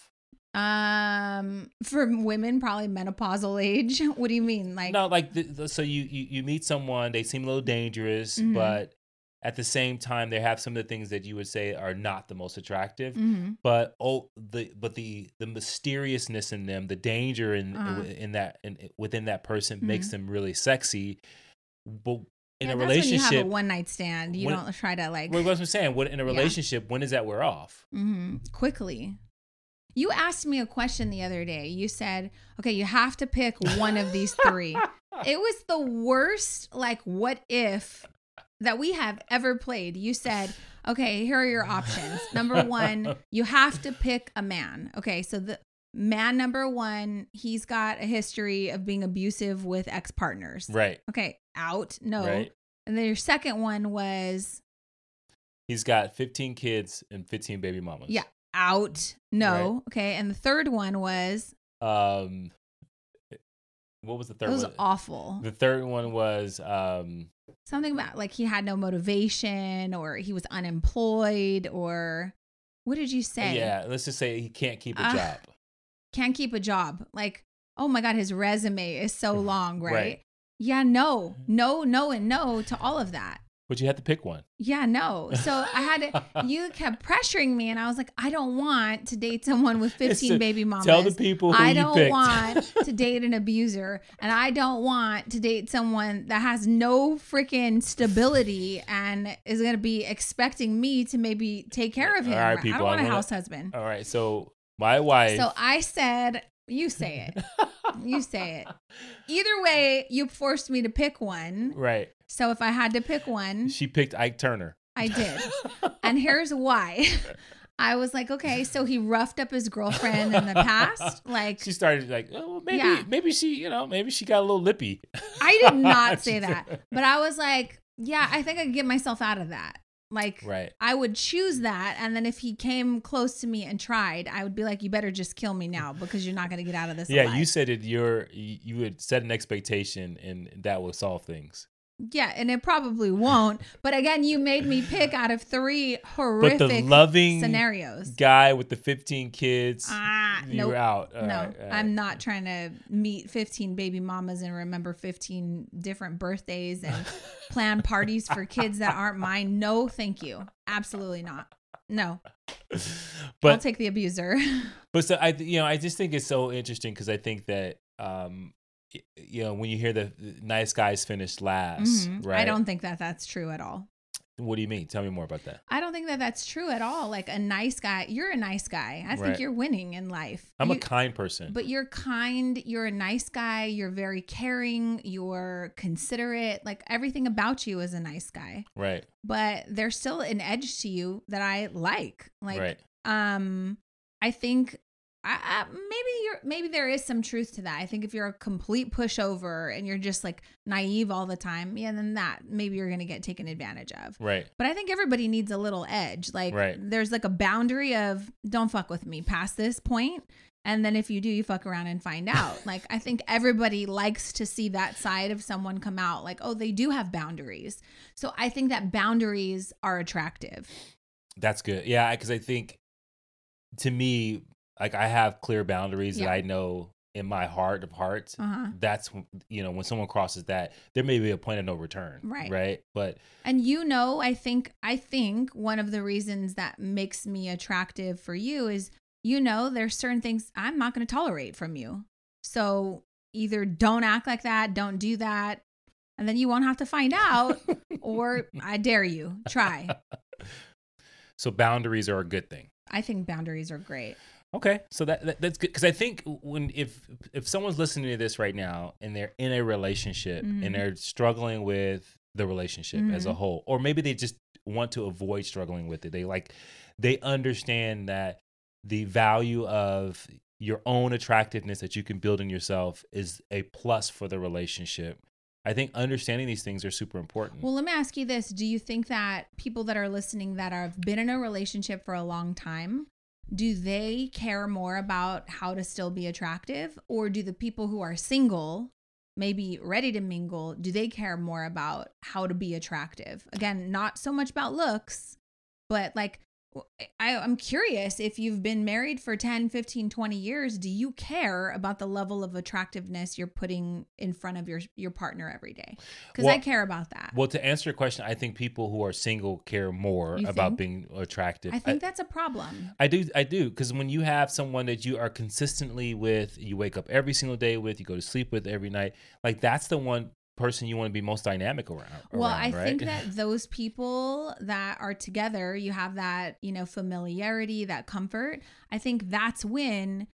Um, for women, probably menopausal age. What do you mean? Like, No, like the, the, so you, you you meet someone, they seem a little dangerous, Mhm. but at the same time they have some of the things that you would say are not the most attractive. mhm. But oh, the but the the mysteriousness in them, the danger in Uh-huh. in that in, within that person makes them really sexy. But in Yeah, a that's when you relationship, have a one night stand. You when- don't try to like what was I'm saying? What in a Yeah. relationship? When does that wear off? mhm, quickly. You asked me a question the other day. You said, okay, you have to pick one of these three. It was the worst, like, what if that we have ever played. You said, okay, here are your options. Number one, you have to pick a man. Okay, so the man number one, he's got a history of being abusive with ex partners. Right. Okay, out. No. Right. And then your second one was he's got fifteen kids and fifteen baby mamas. yeah, out. No. Right. Okay. And the third one was Um, what was the third it was one? awful. The third one was um, Something about like he had no motivation or he was unemployed or what did you say? yeah, let's just say he can't keep a Uh, job. Can't keep a job. Like, oh my God, his resume is so long, right? Right. Yeah, no, no, no, and no to all of that. But you had to pick one. Yeah, no. So I had to, you kept pressuring me and I was like, I don't want to date someone with fifteen to baby mamas. Tell the people who I you don't picked. want to date an abuser and I don't want to date someone that has no freaking stability and is going to be expecting me to maybe take care of him. All right, I people, don't want I'm a gonna- house husband. All right, so my wife. So I said, you say it. You say it. Either way, you forced me to pick one. right. So if I had to pick one, She picked Ike Turner. I did. And here's why. I was like, okay, so he roughed up his girlfriend in the past. Like, She started like, oh, maybe, Yeah. maybe she, you know, maybe she got a little lippy. I did not say that. But I was like, yeah, I think I could get myself out of that. Like, Right. I would choose that. And then if he came close to me and tried, I would be like, you better just kill me now because you're not going to get out of this Yeah, alive. you said it. You're you you would set an expectation, and that will solve things. Yeah, and it probably won't. But again, you made me pick out of three horrific But the loving scenarios. guy with the fifteen kids, Ah, you nope. were out. All no, right, all right. I'm not trying to meet fifteen baby mamas and remember fifteen different birthdays and plan parties for kids that aren't mine. No, thank you. Absolutely not. No, I'll But take the abuser. but so I you know I just think it's so interesting because I think that um y- you know when you hear the the nice guys finish last, Mhm. right? I don't think that that's true at all. What do you mean? Tell me more about that. I don't think that that's true at all. Like a nice guy, you're a nice guy. I think Right. you're winning in life. I'm You- a kind person. But you're kind, you're a nice guy, you're very caring, you're considerate. Like everything about you is a nice guy. right. But there's still an edge to you that I like. Like Right. um I think I, I, maybe you're maybe there is some truth to that. I think if you're a complete pushover and you're just like naive all the time, yeah, then that maybe you're going to get taken advantage of. Right. But I think everybody needs a little edge. Like Right. there's like a boundary of don't fuck with me past this point. And then if you do, you fuck around and find out. Like I think everybody likes to see that side of someone come out like, oh, they do have boundaries. So I think that boundaries are attractive. That's good. Yeah, because I think to me, like I have clear boundaries Yeah. that I know in my heart of hearts. Uh-huh. That's you know when someone crosses that, there may be a point of no return. Right. Right. But And you know, I think I think one of the reasons that makes me attractive for you is, you know, there's certain things I'm not going to tolerate from you. So either don't act like that, don't do that, and then you won't have to find out, or I dare you, try. so boundaries are a good thing. I think boundaries are great. Okay, so that, that that's good because I think when if if someone's listening to this right now and they're in a relationship Mhm. and they're struggling with the relationship as a Mhm. whole, or maybe they just want to avoid struggling with it, they like they understand that the value of your own attractiveness that you can build in yourself is a plus for the relationship. I think understanding these things are super important. Well, let me ask you this. Do you think that people that are listening that have been in a relationship for a long time, do they care more about how to still be attractive? Or do the people who are single, maybe ready to mingle, do they care more about how to be attractive? Again, not so much about looks, but like, I, I'm curious if you've been married for ten, fifteen, twenty years, do you care about the level of attractiveness you're putting in front of your, your partner every day? Because Well- I care about that. Well, to answer your question, I think people who are single care more You about think? being attractive. I think that's a problem. I do, I do, because when you have someone that you are consistently with, you wake up every single day with, you go to sleep with every night, like that's the one person you want to be most dynamic around. Well, around, I right? think that those people that are together, you have that, you know, familiarity, that comfort. I think that's when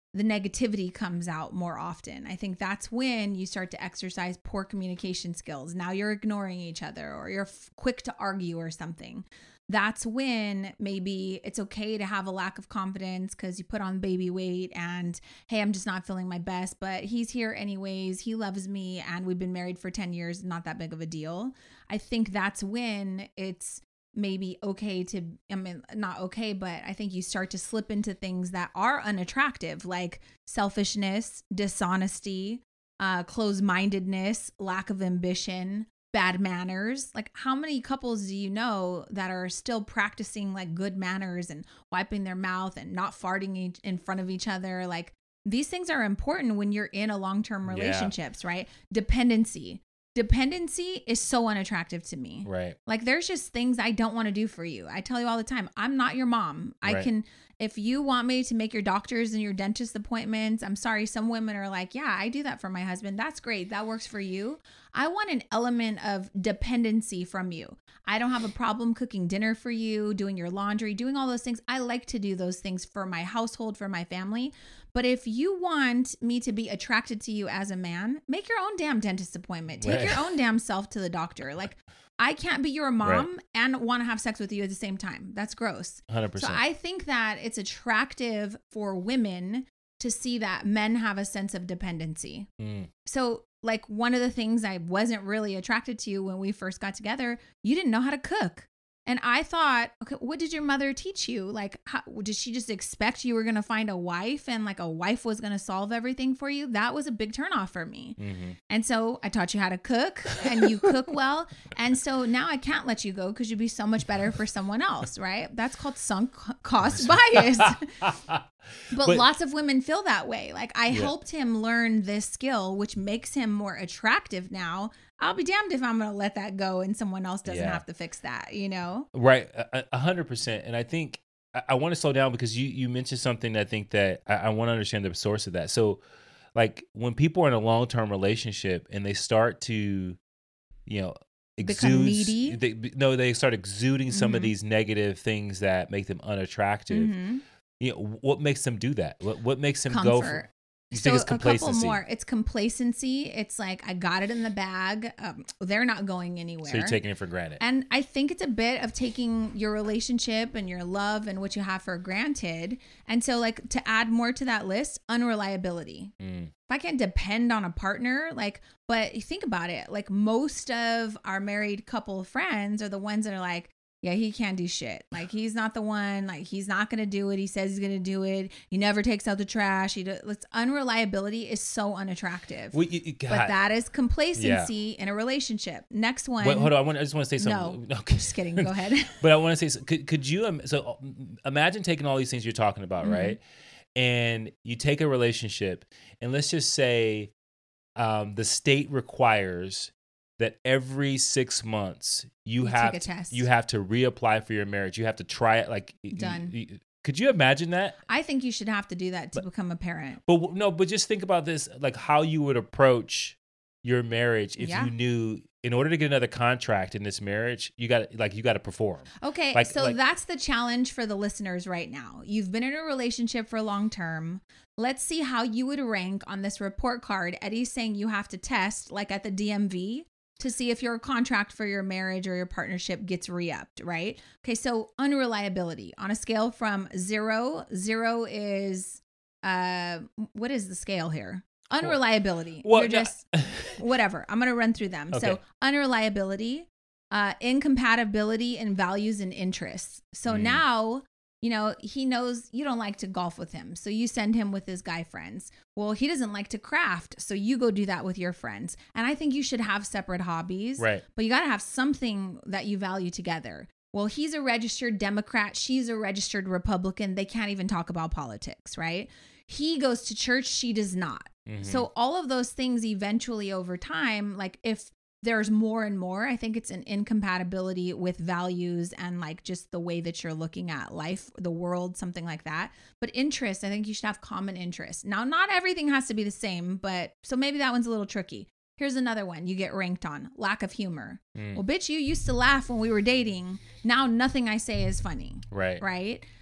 the negativity comes out more often. I think that's when you start to exercise poor communication skills. Now you're ignoring each other, or you're f- quick to argue or something. That's when maybe it's okay to have a lack of confidence because you put on baby weight and, hey, I'm just not feeling my best, but he's here anyways. He loves me and we've been married for ten years. Not that big of a deal. I think that's when it's maybe okay to, I mean, not okay, but I think you start to slip into things that are unattractive, like selfishness, dishonesty, uh, closed-mindedness, lack of ambition, bad manners. Like, how many couples do you know that are still practicing like good manners and wiping their mouth and not farting in front of each other? Like, these things are important when you're in a long-term relationships, yeah. right? Dependency. Dependency is so unattractive to me. Right. Like, there's just things I don't want to do for you. I tell you all the time, I'm not your mom. I right. can, if you want me to make your doctors and your dentist appointments, I'm sorry. Some women are like, yeah, I do that for my husband. That's great. That works for you. I want an element of dependency from you. I don't have a problem cooking dinner for you, doing your laundry, doing all those things. I like to do those things for my household, for my family. But if you want me to be attracted to you as a man, make your own damn dentist appointment. Take right. your own damn self to the doctor. Like, I can't be your mom right. and want to have sex with you at the same time. That's gross. one hundred percent. So I think that it's attractive for women to see that men have a sense of dependency. Mm. So like, one of the things I wasn't really attracted to when we first got together, you didn't know how to cook. And I thought, okay, what did your mother teach you? Like, how, did she just expect you were going to find a wife and like a wife was going to solve everything for you? That was a big turnoff for me. Mm-hmm. And so I taught you how to cook and you cook well. And so now I can't let you go because you'd be so much better for someone else, right? That's called sunk cost bias. But, but lots of women feel that way. Like, I yeah. helped him learn this skill, which makes him more attractive now. I'll be damned if I'm going to let that go and someone else doesn't yeah. have to fix that, you know? Right. A hundred percent. And I think I, I want to slow down because you, you mentioned something that I think that I, I want to understand the source of that. So like, when people are in a long-term relationship and they start to, you know, exude, become needy. They, no, they start exuding some mm-hmm. of these negative things that make them unattractive. Mm-hmm. You know, what makes them do that? What, what makes them Comfort. go for? You so think it's complacency? A couple more. It's complacency. It's like, I got it in the bag. Um, they're not going anywhere. So you're taking it for granted. And I think it's a bit of taking your relationship and your love and what you have for granted. And so, like, to add more to that list, unreliability. Mm. If I can't depend on a partner, like, but think about it. Like, most of our married couple friends are the ones that are like, yeah, he can't do shit. Like, he's not the one. Like, he's not going to do it. He says he's going to do it. He never takes out the trash. He does. It's, unreliability is so unattractive. Well, you, you, but that is complacency yeah. in a relationship. Next one. Wait, hold on. I, want, I just want to say something. No, okay. Just kidding. Go ahead. But I want to say, could, could you, so imagine taking all these things you're talking about, mm-hmm. right? And you take a relationship, and let's just say um, the state requires that every six months you, you have to, you have to reapply for your marriage. You have to try it. Like, done. You, you, could you imagine that? I think you should have to do that to but, become a parent. But no, but just think about this, like how you would approach your marriage if yeah. you knew in order to get another contract in this marriage, you got like you got to perform. Okay, like, so like, that's the challenge for the listeners right now. You've been in a relationship for long term. Let's see how you would rank on this report card. Eddie's saying you have to test, like at the D M V, to see if your contract for your marriage or your partnership gets re-upped, right? Okay, so unreliability on a scale from zero, zero is, uh, what is the scale here? Unreliability. Well, You're just, whatever. I'm going to run through them. Okay. So unreliability, uh, incompatibility in values and interests. So mm. now, you know, he knows you don't like to golf with him. So you send him with his guy friends. Well, he doesn't like to craft. So you go do that with your friends. And I think you should have separate hobbies. Right. But you got to have something that you value together. Well, he's a registered Democrat. She's a registered Republican. They can't even talk about politics, right? He goes to church. She does not. Mm-hmm. So all of those things eventually over time, like if there's more and more, I think it's an incompatibility with values and like just the way that you're looking at life, the world, something like that. But interests, I think you should have common interests. Now, not everything has to be the same, but so maybe that one's a little tricky. Here's another one you get ranked on, lack of humor. Mm. Well, bitch, you used to laugh when we were dating. Now nothing I say is funny. Right. Right.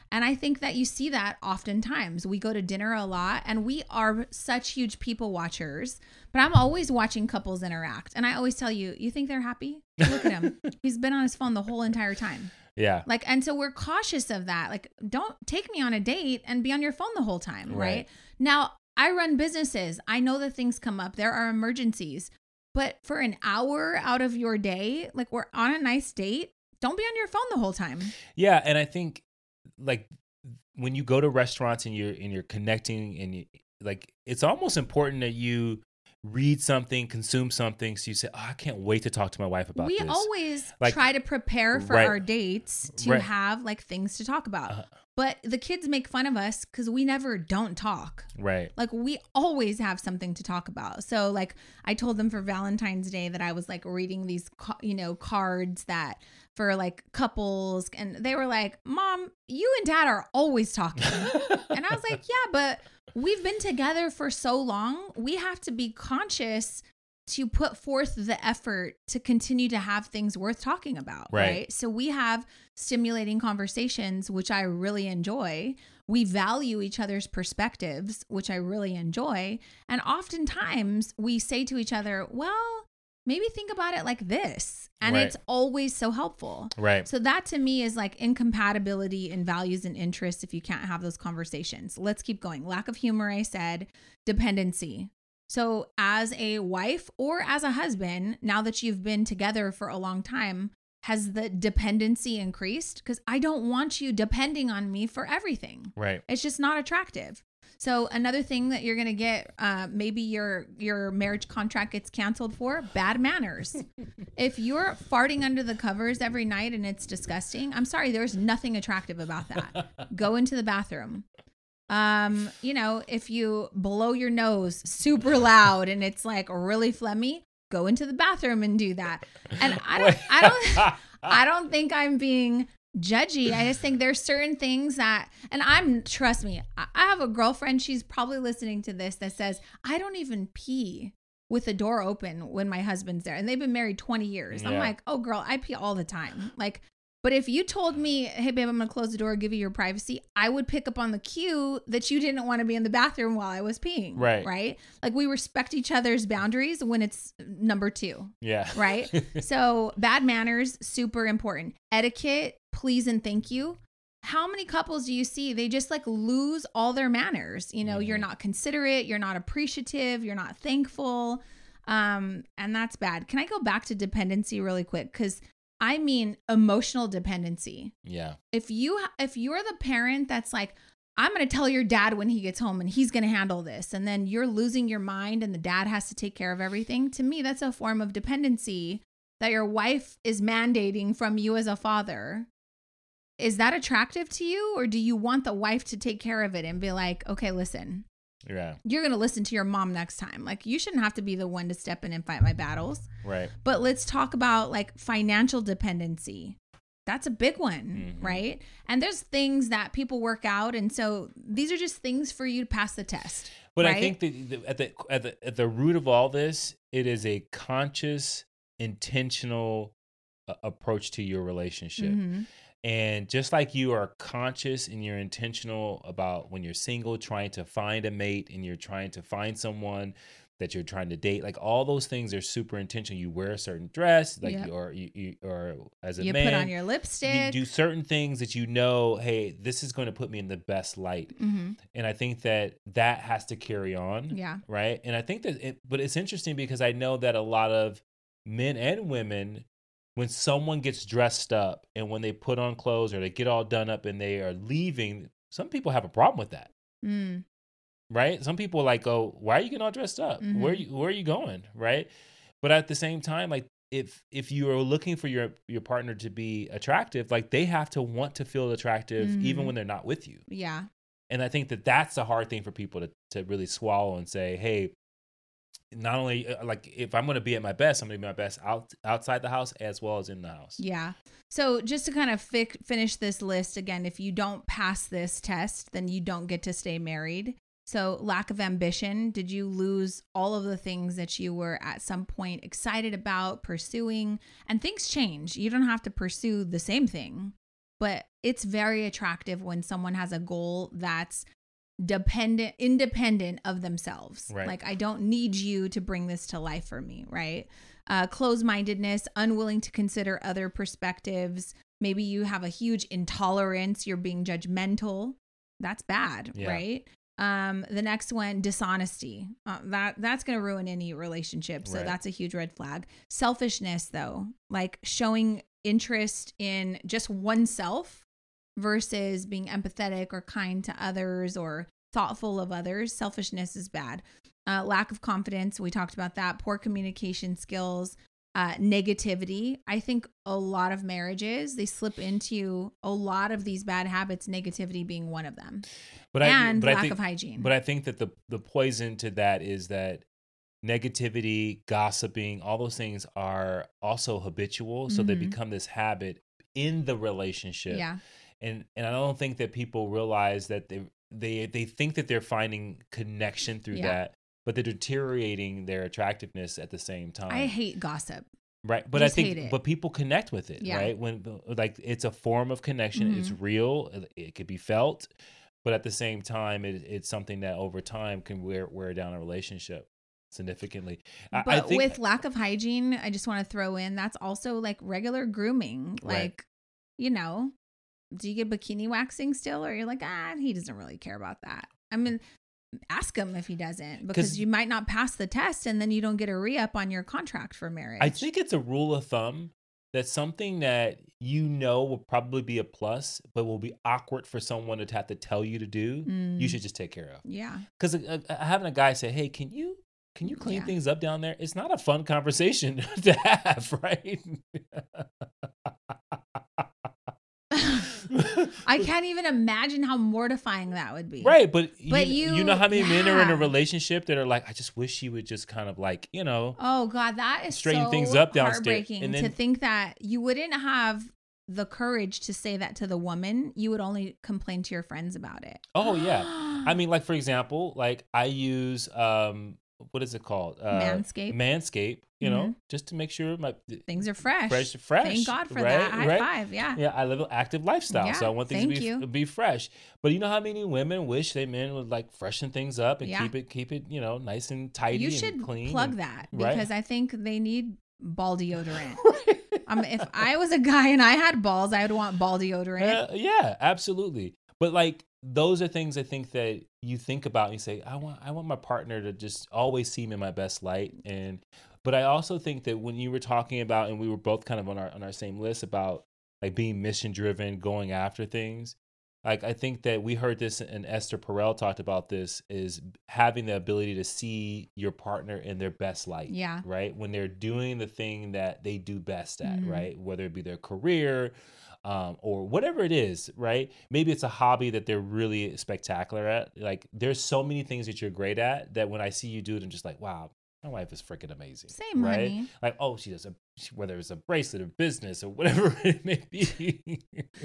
And I think that you see that oftentimes. We go to dinner a lot and we are such huge people watchers, but I'm always watching couples interact. And I always tell you, you think they're happy? Look at him. He's been on his phone the whole entire time. Yeah. Like, and so we're cautious of that. Like, don't take me on a date and be on your phone the whole time. Right. right? Now, I run businesses. I know that things come up. There are emergencies. But for an hour out of your day, like we're on a nice date, don't be on your phone the whole time. Yeah. And I think like when you go to restaurants and you're and you're connecting and you, like it's almost important that you read something, consume something, so you say, "Oh, I can't wait to talk to my wife about we this." We always like, try to prepare for right, our dates to right. have like things to talk about. Uh, but the kids make fun of us because we never don't talk. Right. Like we always have something to talk about. So like I told them for Valentine's Day that I was like reading these, you know, cards that for like couples, and they were like, "Mom, you and Dad are always talking." And I was like, "Yeah, but we've been together for so long. We have to be conscious to put forth the effort to continue to have things worth talking about." Right. right? So we have stimulating conversations, which I really enjoy. We value each other's perspectives, which I really enjoy. And oftentimes we say to each other, well, maybe think about it like this. And right. it's always so helpful. Right. So that to me is like incompatibility in values and interests if you can't have those conversations. Let's keep going. Lack of humor, I said. Dependency. So as a wife or as a husband, now that you've been together for a long time, has the dependency increased? Because I don't want you depending on me for everything. Right. It's just not attractive. So another thing that you're going to get, uh, maybe your your marriage contract gets canceled for, bad manners. If you're farting under the covers every night and it's disgusting, I'm sorry, there's nothing attractive about that. Go into the bathroom. Um, you know, if you blow your nose super loud and it's like really phlegmy, go into the bathroom and do that. And I don't, I don't, I don't think I'm being judgy. I just think there's certain things that, and I'm, trust me, I have a girlfriend, she's probably listening to this, that says, I don't even pee with the door open when my husband's there. And they've been married twenty years. Yeah. I'm like, oh girl, I pee all the time. Like, but if you told me, hey babe, I'm going to close the door, give you your privacy, I would pick up on the cue that you didn't want to be in the bathroom while I was peeing. Right. Right. Like we respect each other's boundaries when it's number two. Yeah. Right. So bad manners, super important. Etiquette, please and thank you. How many couples do you see? They just like lose all their manners. You know, mm-hmm. You're not considerate. You're not appreciative. You're not thankful. Um, and that's bad. Can I go back to dependency really quick? Because I mean emotional dependency. Yeah. If you if you're the parent that's like, I'm going to tell your dad when he gets home and he's going to handle this, and then you're losing your mind and the dad has to take care of everything, to me that's a form of dependency that your wife is mandating from you as a father. Is that attractive to you, or do you want the wife to take care of it and be like, okay, listen, yeah, you're going to listen to your mom next time. Like you shouldn't have to be the one to step in and fight my battles. Right. But let's talk about like financial dependency. That's a big one, mm-hmm. right? And there's things that people work out. And so these are just things for you to pass the test. But right? I think that the, at the at the at the root of all this, it is a conscious, intentional uh, approach to your relationship. Mm-hmm. And just like you are conscious and you're intentional about when you're single, trying to find a mate, and you're trying to find someone that you're trying to date, like all those things are super intentional. You wear a certain dress, like, yep. or you, you, or as a you man, put on your lipstick, you do certain things that you know, hey, this is going to put me in the best light. Mm-hmm. And I think that that has to carry on. Yeah. Right. And I think that, it, but it's interesting because I know that a lot of men and women, when someone gets dressed up and when they put on clothes or they get all done up and they are leaving, some people have a problem with that. Mm. Right? Some people like, oh, why are you getting all dressed up? Mm-hmm. Where are you, where are you going? Right? But at the same time, like if if you are looking for your your partner to be attractive, like they have to want to feel attractive mm-hmm. even when they're not with you. Yeah. And I think that that's a hard thing for people to to really swallow and say, hey, not only like if I'm going to be at my best, I'm going to be my best out outside the house as well as in the house. Yeah. So just to kind of fi- finish this list again, if you don't pass this test, then you don't get to stay married. So lack of ambition. Did you lose all of the things that you were at some point excited about pursuing? And things change. You don't have to pursue the same thing. but it's very attractive when someone has a goal that's dependent, independent of themselves. Right. Like, I don't need you to bring this to life for me, right? Uh, closed-mindedness, unwilling to consider other perspectives. Maybe you have a huge intolerance. You're being judgmental. That's bad, Yeah. right? Um, the next one, dishonesty. Uh, that that's going to ruin any relationship. So Right. that's a huge red flag. Selfishness, though, like showing interest in just oneself versus being empathetic or kind to others or thoughtful of others. Selfishness is bad. Uh, lack of confidence. We talked about that. Poor communication skills. Uh, negativity. I think a lot of marriages, they slip into a lot of these bad habits, negativity being one of them. But and I, but lack I think, of hygiene. But I think that the the poison to that is that negativity, gossiping, all those things are also habitual. So they Mhm. become this habit in the relationship. Yeah. And and I don't think that people realize that they they they think that they're finding connection through Yeah. that, but they're deteriorating their attractiveness at the same time. I hate gossip. Right. But Just I think, hate it. but people connect with it, Yeah. right? When, like, it's a form of connection, it's Mhm. real, it, it could be felt, but at the same time, it, it's something that over time can wear, wear down a relationship significantly. I, But I think, with lack of hygiene, I just want to throw in that's also like regular grooming. Right. Like, you know, do you get bikini waxing still? Or you're like, ah, he doesn't really care about that. I mean, ask him if he doesn't, because 'Cause- you might not pass the test and then you don't get a re-up on your contract for marriage. I think it's a rule of thumb that something that you know will probably be a plus, but will be awkward for someone to have to tell you to do, Mm. you should just take care of. Yeah. Because uh, uh, having a guy say, "Hey, can you can you clean Yeah. things up down there?" It's not a fun conversation to have, right? I can't even imagine how mortifying that would be. Right, but, But you, you- you know how many men are in a yeah. relationship that are like, "I just wish she would just kind of like, you know." Oh God, that is Straighten so things up downstairs, heartbreaking and to then- think that you wouldn't have the courage to say that to the woman. You would only complain to your friends about it. Oh yeah, I mean, like for example, like I use um, what is it called? Uh, Manscaped. Manscaped. You know, Mhm. just to make sure my Things are fresh. fresh, fresh. Thank God for right, that. High right? five. Yeah. Yeah, I live an active lifestyle, so Yeah, I want things to thank be you. be fresh. But you know how many women wish their men would like freshen things up and Yeah. keep it keep it you know nice and tidy You and should clean. plug and- that right? because I think they need ball deodorant. um, if I was a guy and I had balls, I would want ball deodorant. Uh, yeah, absolutely. But like those are things I think that you think about and you say, I want I want my partner to just always see me in my best light. And but I also think that when you were talking about, and we were both kind of on our on our same list about like being mission driven, going after things. Like I think that we heard this, and Esther Perel talked about this, is having the ability to see your partner in their best light. Yeah. Right. When they're doing the thing that they do best at, Mhm. right? Whether it be their career, um, or whatever it is, right? Maybe it's a hobby that they're really spectacular at. Like there's so many things that you're great at that when I see you do it, I'm just like, wow, my wife is freaking amazing. Same, right? honey. Like, oh, she does a, whether it's a bracelet or business or whatever it may be.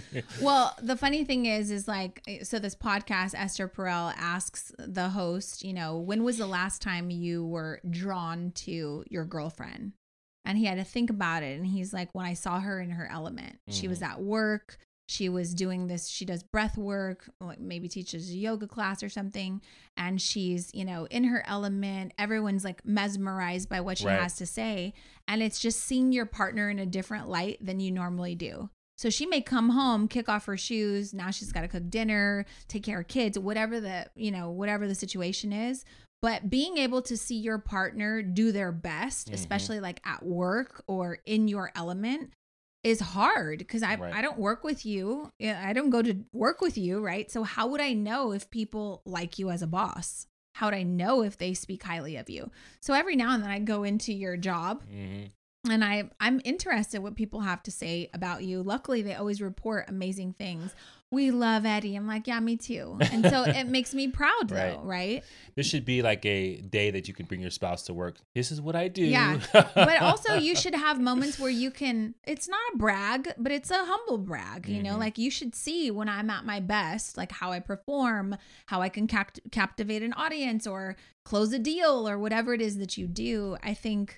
Well, the funny thing is, is like, so this podcast, Esther Perel asks the host, you know, when was the last time you were drawn to your girlfriend? And he had to think about it. And he's like, when I saw her in her element, she was at work. She was doing this. She does breath work, like maybe teaches a yoga class or something. And she's, you know, in her element. Everyone's like mesmerized by what she Right. has to say. And it's just seeing your partner in a different light than you normally do. So she may come home, kick off her shoes. Now she's got to cook dinner, take care of kids, whatever the, you know, whatever the situation is. But being able to see your partner do their best, Mhm. especially like at work or in your element, is hard because I Right. I don't work with you. Yeah, I don't go to work with you, right? So how would I know if people like you as a boss? How would I know if they speak highly of you? So every now and then I go into your job Mhm. and I I'm interested what people have to say about you. Luckily, they always report amazing things. We love Eddie. I'm like, yeah, me too. And so it makes me proud though, right? This should be like a day that you can bring your spouse to work. This is what I do. Yeah. But also you should have moments where you can, it's not a brag, but it's a humble brag, you know, Mhm. like you should see when I'm at my best, like how I perform, how I can capt- captivate an audience or close a deal or whatever it is that you do. I think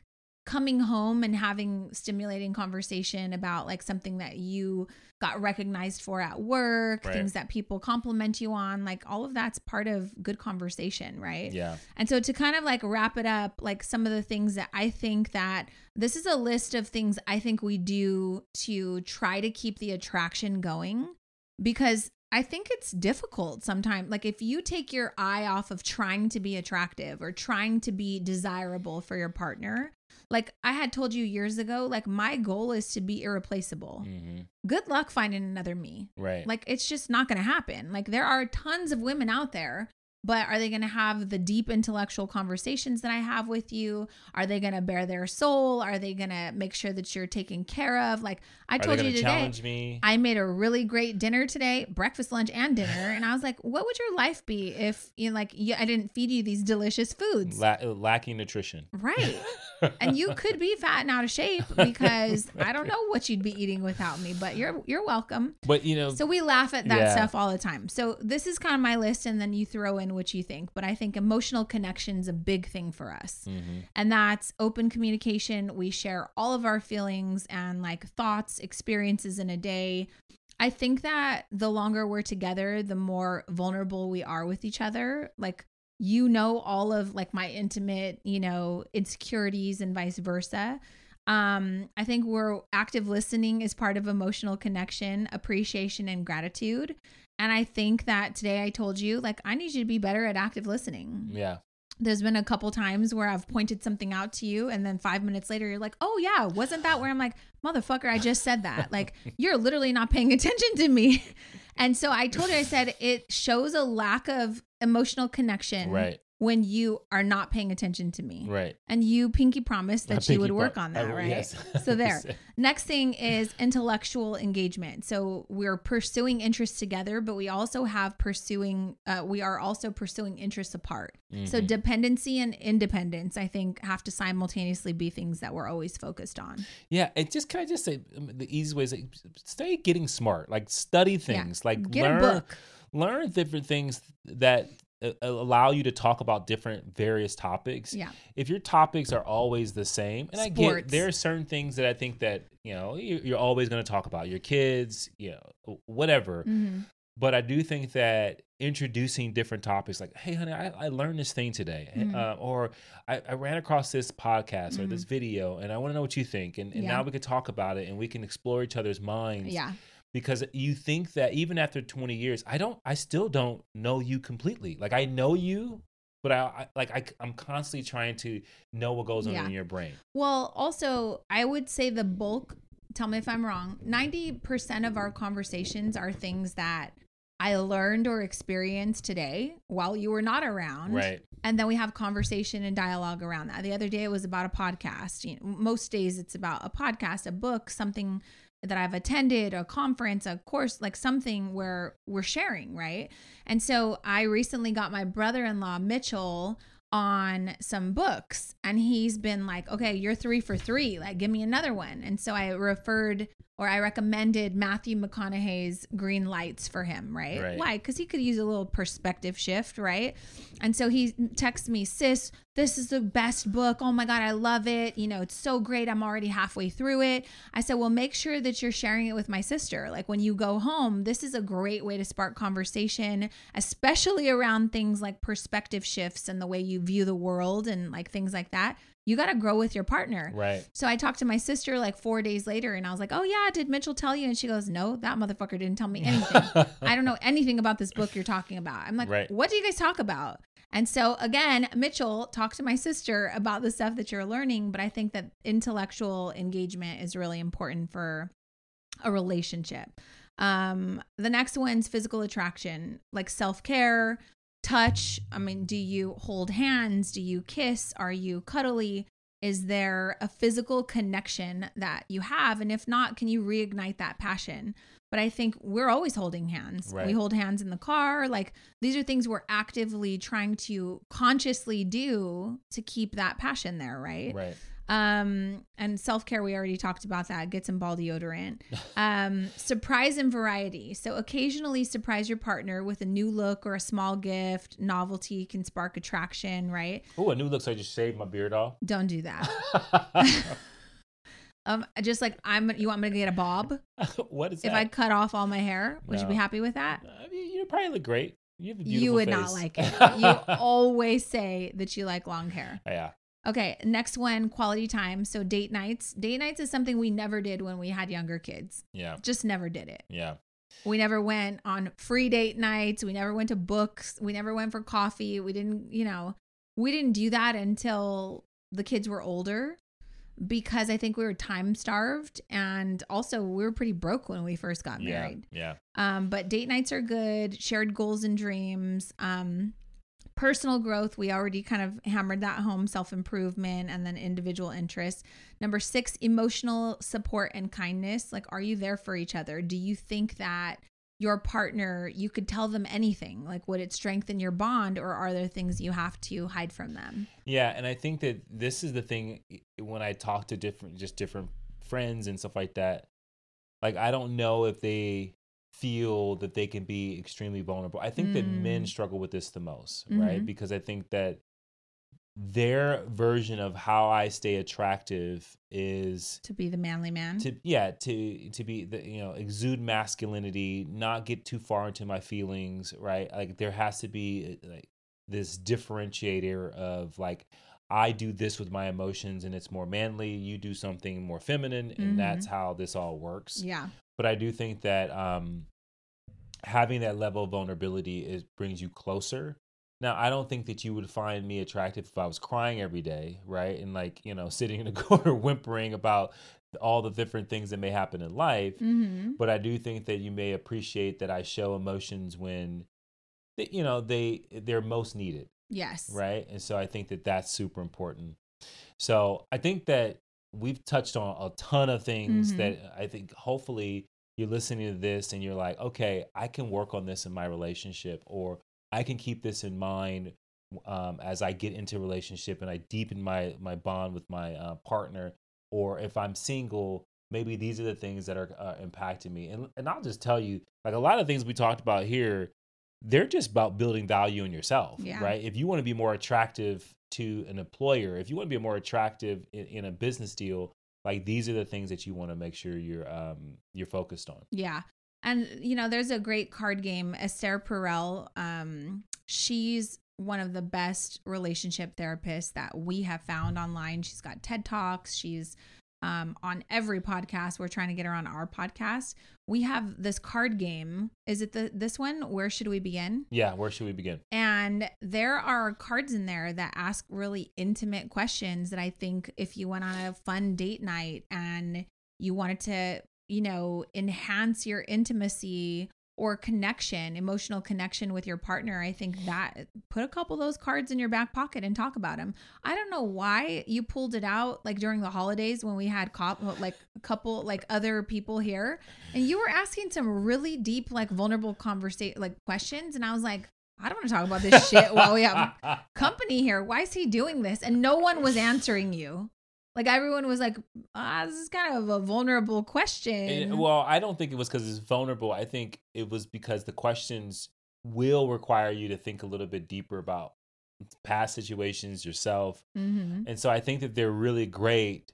coming home and having stimulating conversation about like something that you got recognized for at work, Right. things that people compliment you on, like all of that's part of good conversation, right? Yeah. And so to kind of like wrap it up, like some of the things that I think that this is a list of things I think we do to try to keep the attraction going, because I think it's difficult sometimes. Like if you take your eye off of trying to be attractive or trying to be desirable for your partner, like I had told you years ago, like my goal is to be irreplaceable. Mm-hmm. Good luck finding another me. Right. Like it's just not going to happen. Like there are tons of women out there, but are they going to have the deep intellectual conversations that I have with you? Are they going to bare their soul? Are they going to make sure that you're taken care of? Like I Are told they you gonna today, challenge me? I made a really great dinner today, breakfast, lunch, and dinner. And I was like, what would your life be if you know, like you, I didn't feed you these delicious foods? La- lacking nutrition. Right. And you could be fat and out of shape because I don't know what you'd be eating without me, but you're you're welcome. But you know, So we laugh at that Yeah. stuff all the time. So this is kind of my list, and then you throw in what you think. But I think emotional connection's a big thing for us. Mhm. And that's open communication. We share all of our feelings and like thoughts, experiences in a day. I think that the longer we're together, the more vulnerable we are with each other. Like, you know, all of like my intimate, you know, insecurities and vice versa. Um, I think we're active listening is part of emotional connection, appreciation, and gratitude. And I think that today I told you, like, I need you to be better at active listening. yeah. There's been a couple times where I've pointed something out to you, and then five minutes later, you're like, oh, yeah, wasn't that where I'm like, motherfucker, I just said that. Like, you're literally not paying attention to me. And so I told her, I said, it shows a lack of emotional connection Right. when you are not paying attention to me. Right. And you pinky promised that I you would pinky work pro- on that, I- right? yes. So there. Next thing is intellectual engagement. So we're pursuing interests together, but we also have pursuing, uh, we are also pursuing interests apart. So Mhm. dependency and independence, I think, have to simultaneously be things that we're always focused on. Yeah, it just can I just say um, the easy way is like, stay getting smart, like study things, like Get learn a book. learn different things that uh, allow you to talk about different various topics. Yeah. If your topics are always the same, and I get Sports. there are certain things that I think that you know you- you're always going to talk about your kids, you know, whatever. hmm But I do think that introducing different topics, like, hey, honey, I, I learned this thing today, Mhm. uh, or I, I ran across this podcast or Mhm. this video, and I want to know what you think. And, and Yeah. now we can talk about it, and we can explore each other's minds. Yeah. Because you think that even after twenty years, I don't, I still don't know you completely. Like I know you, but I, I like I, I'm constantly trying to know what goes on Yeah. in your brain. Well, also, I would say the bulk, tell me if I'm wrong, ninety percent of our conversations are things that I learned or experienced today while you were not around. Right. And then we have conversation and dialogue around that. The other day it was about a podcast. You know, most days it's about a podcast, a book, something that I've attended, a conference, a course, like something where we're sharing, right? And so I recently got my brother-in-law, Mitchell, on some books, and he's been like, okay, you're three for three, like give me another one. And so I referred or I recommended Matthew McConaughey's Green Lights for him, right? Right. Why? Because he could use a little perspective shift, right? And so he texts me, sis, this is the best book. Oh my God, I love it. You know, it's so great. I'm already halfway through it. I said, well, make sure that you're sharing it with my sister. Like when you go home, this is a great way to spark conversation, especially around things like perspective shifts and the way you view the world and like things like that. You got to grow with your partner. Right. So I talked to my sister like four days later and I was like, oh yeah, did Mitchell tell you? And she goes, no, that motherfucker didn't tell me anything. I don't know anything about this book you're talking about. I'm like, Right. what do you guys talk about? And so again, Mitchell, talk to my sister about the stuff that you're learning. But I think that intellectual engagement is really important for a relationship. Um, the next one's physical attraction, like self-care, touch. I mean, do you hold hands? Do you kiss? Are you cuddly? Is there a physical connection that you have? And if not, can you reignite that passion? But I think we're always holding hands. Right. We hold hands in the car. Like these are things we're actively trying to consciously do to keep that passion there, right? Right. Um, and self-care, we already talked about that. Get some ball deodorant. Um, surprise and variety. So occasionally surprise your partner with a new look or a small gift. Novelty can spark attraction, right? Oh, a new look. So I just shaved my beard off. Don't do that. um, just like I'm, you want me to get a bob? What is if that? I cut off all my hair, would No. you be happy with that? I mean, you probably look great. You have a beautiful You would face. not like it. You always say that you like long hair. Yeah. Okay, next one, quality time. So date nights. Date nights is something we never did when we had younger kids. Yeah. Just never did it. Yeah. We never went on free date nights. We never went to books. We never went for coffee. We didn't, you know, we didn't do that until the kids were older because I think we were time starved. And also we were pretty broke when we first got married. Yeah. Um, but date nights are good. Shared goals and dreams. Um, Personal growth, we already kind of hammered that home, self-improvement, and then individual interests. Number six, emotional support and kindness. Like, are you there for each other? Do you think that your partner, you could tell them anything? Like, would it strengthen your bond, or are there things you have to hide from them? Yeah, and I think that this is the thing when I talk to different, just different friends and stuff like that. Like, I don't know if they feel that they can be extremely vulnerable. I think mm. that men struggle with this the most, mm-hmm. right? Because I think that their version of how I stay attractive is to be the manly man. To yeah, to to be the, you know, exude masculinity, not get too far into my feelings, right? Like there has to be like this differentiator of like I do this with my emotions and it's more manly, you do something more feminine, and mm-hmm. that's how this all works. Yeah. But I do think that um, having that level of vulnerability is brings you closer. Now, I don't think that you would find me attractive if I was crying every day, right? And like, you know, sitting in a corner whimpering about all the different things that may happen in life. Mm-hmm. But I do think that you may appreciate that I show emotions when, they, you know, they, they're most needed. Yes. Right? And so I think that that's super important. So I think that we've touched on a ton of things mm-hmm. that I think hopefully you're listening to this and you're like, okay, I can work on this in my relationship, or I can keep this in mind um, as I get into a relationship and I deepen my, my bond with my uh, partner. Or if I'm single, maybe these are the things that are uh, impacting me. And, and I'll just tell you, like a lot of things we talked about here, they're just about building value in yourself, yeah. right? If you want to be more attractive to an employer, if you want to be more attractive in, in a business deal, like these are the things that you want to make sure you're um you're focused on. Yeah. And you know, there's a great card game, Esther Perel. Um, she's one of the best relationship therapists that we have found online. She's got TED Talks. She's um on every podcast. We're trying to get her on our podcast. We have this card game. Is it the this one? Where should we begin? Yeah, where should we begin? And there are cards in there that ask really intimate questions that I think if you went on a fun date night and you wanted to, you know, enhance your intimacy or connection, emotional connection with your partner, I think that put a couple of those cards in your back pocket and talk about them. I don't know why you pulled it out like during the holidays when we had cop, like a couple like other people here, and you were asking some really deep, like vulnerable conversation, like questions. And I was like, I don't want to talk about this shit while we have company here. Why is he doing this? And no one was answering you. Like everyone was like, ah, this is kind of a vulnerable question. And, well, I don't think it was because it's vulnerable. I think it was because the questions will require you to think a little bit deeper about past situations, yourself. Mm-hmm. And so I think that they're really great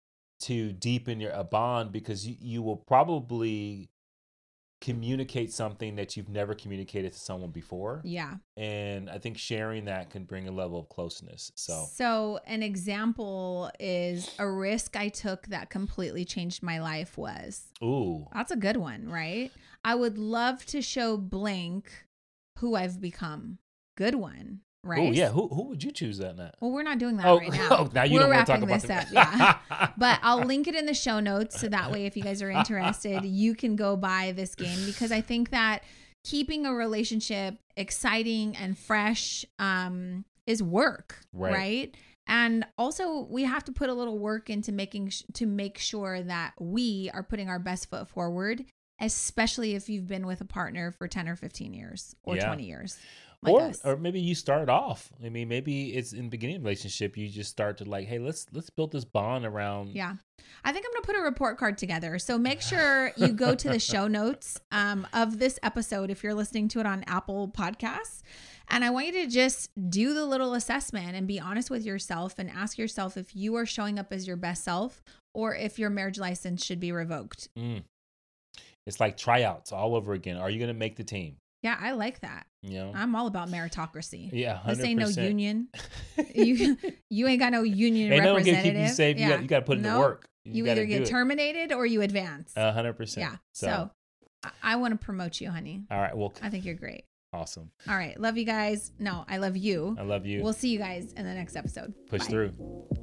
to deepen your a bond because you, you will probably communicate something that you've never communicated to someone before. Yeah. And I think sharing that can bring a level of closeness. So So an example is a risk I took that completely changed my life was. Ooh. That's a good one, right? I would love to show blank who I've become. Good one. Right? Oh yeah, who who would you choose that night? Well, we're not doing that oh, right now. Oh, now you we're don't want to talk wrapping about this that. up, yeah. But I'll link it in the show notes so that way, if you guys are interested, you can go buy this game because I think that keeping a relationship exciting and fresh um, is work, right. right? And also, we have to put a little work into making sh- to make sure that we are putting our best foot forward, especially if you've been with a partner for ten or fifteen years or yeah. twenty years. like or us. or maybe you start off. I mean, maybe it's in the beginning of the relationship. You just start to like, hey, let's let's build this bond around. Yeah. I think I'm going to put a report card together. So make sure you go to the show notes um, of this episode if you're listening to it on Apple Podcasts. And I want you to just do the little assessment and be honest with yourself and ask yourself if you are showing up as your best self or if your marriage license should be revoked. Mm. It's like tryouts all over again. Are you going to make the team? Yeah, I like that. You know? I'm all about meritocracy. Yeah, one hundred percent. This ain't no union. you you ain't got no union ain't representative. No one can keep you safe. Yeah. You got, you got to put in no, the work. You, You, you either get it. terminated or you advance. A hundred percent. Yeah. So, so I, I want to promote you, honey. All right. Well, I think you're great. Awesome. All right. Love you guys. No, I love you. I love you. We'll see you guys in the next episode. Push Bye. through.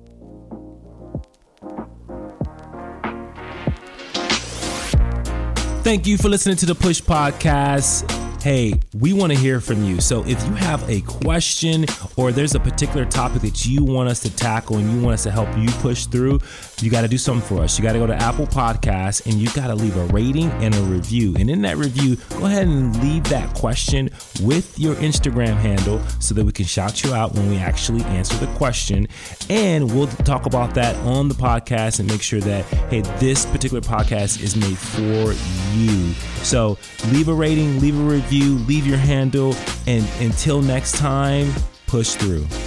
Thank you for listening to the Push Podcast. Hey, we want to hear from you. So if you have a question or there's a particular topic that you want us to tackle and you want us to help you push through, you got to do something for us. You got to go to Apple Podcasts and you got to leave a rating and a review. And in that review, go ahead and leave that question with your Instagram handle so that we can shout you out when we actually answer the question. And we'll talk about that on the podcast and make sure that, hey, this particular podcast is made for you. So leave a rating, leave a review, leave your handle, and until next time, push through.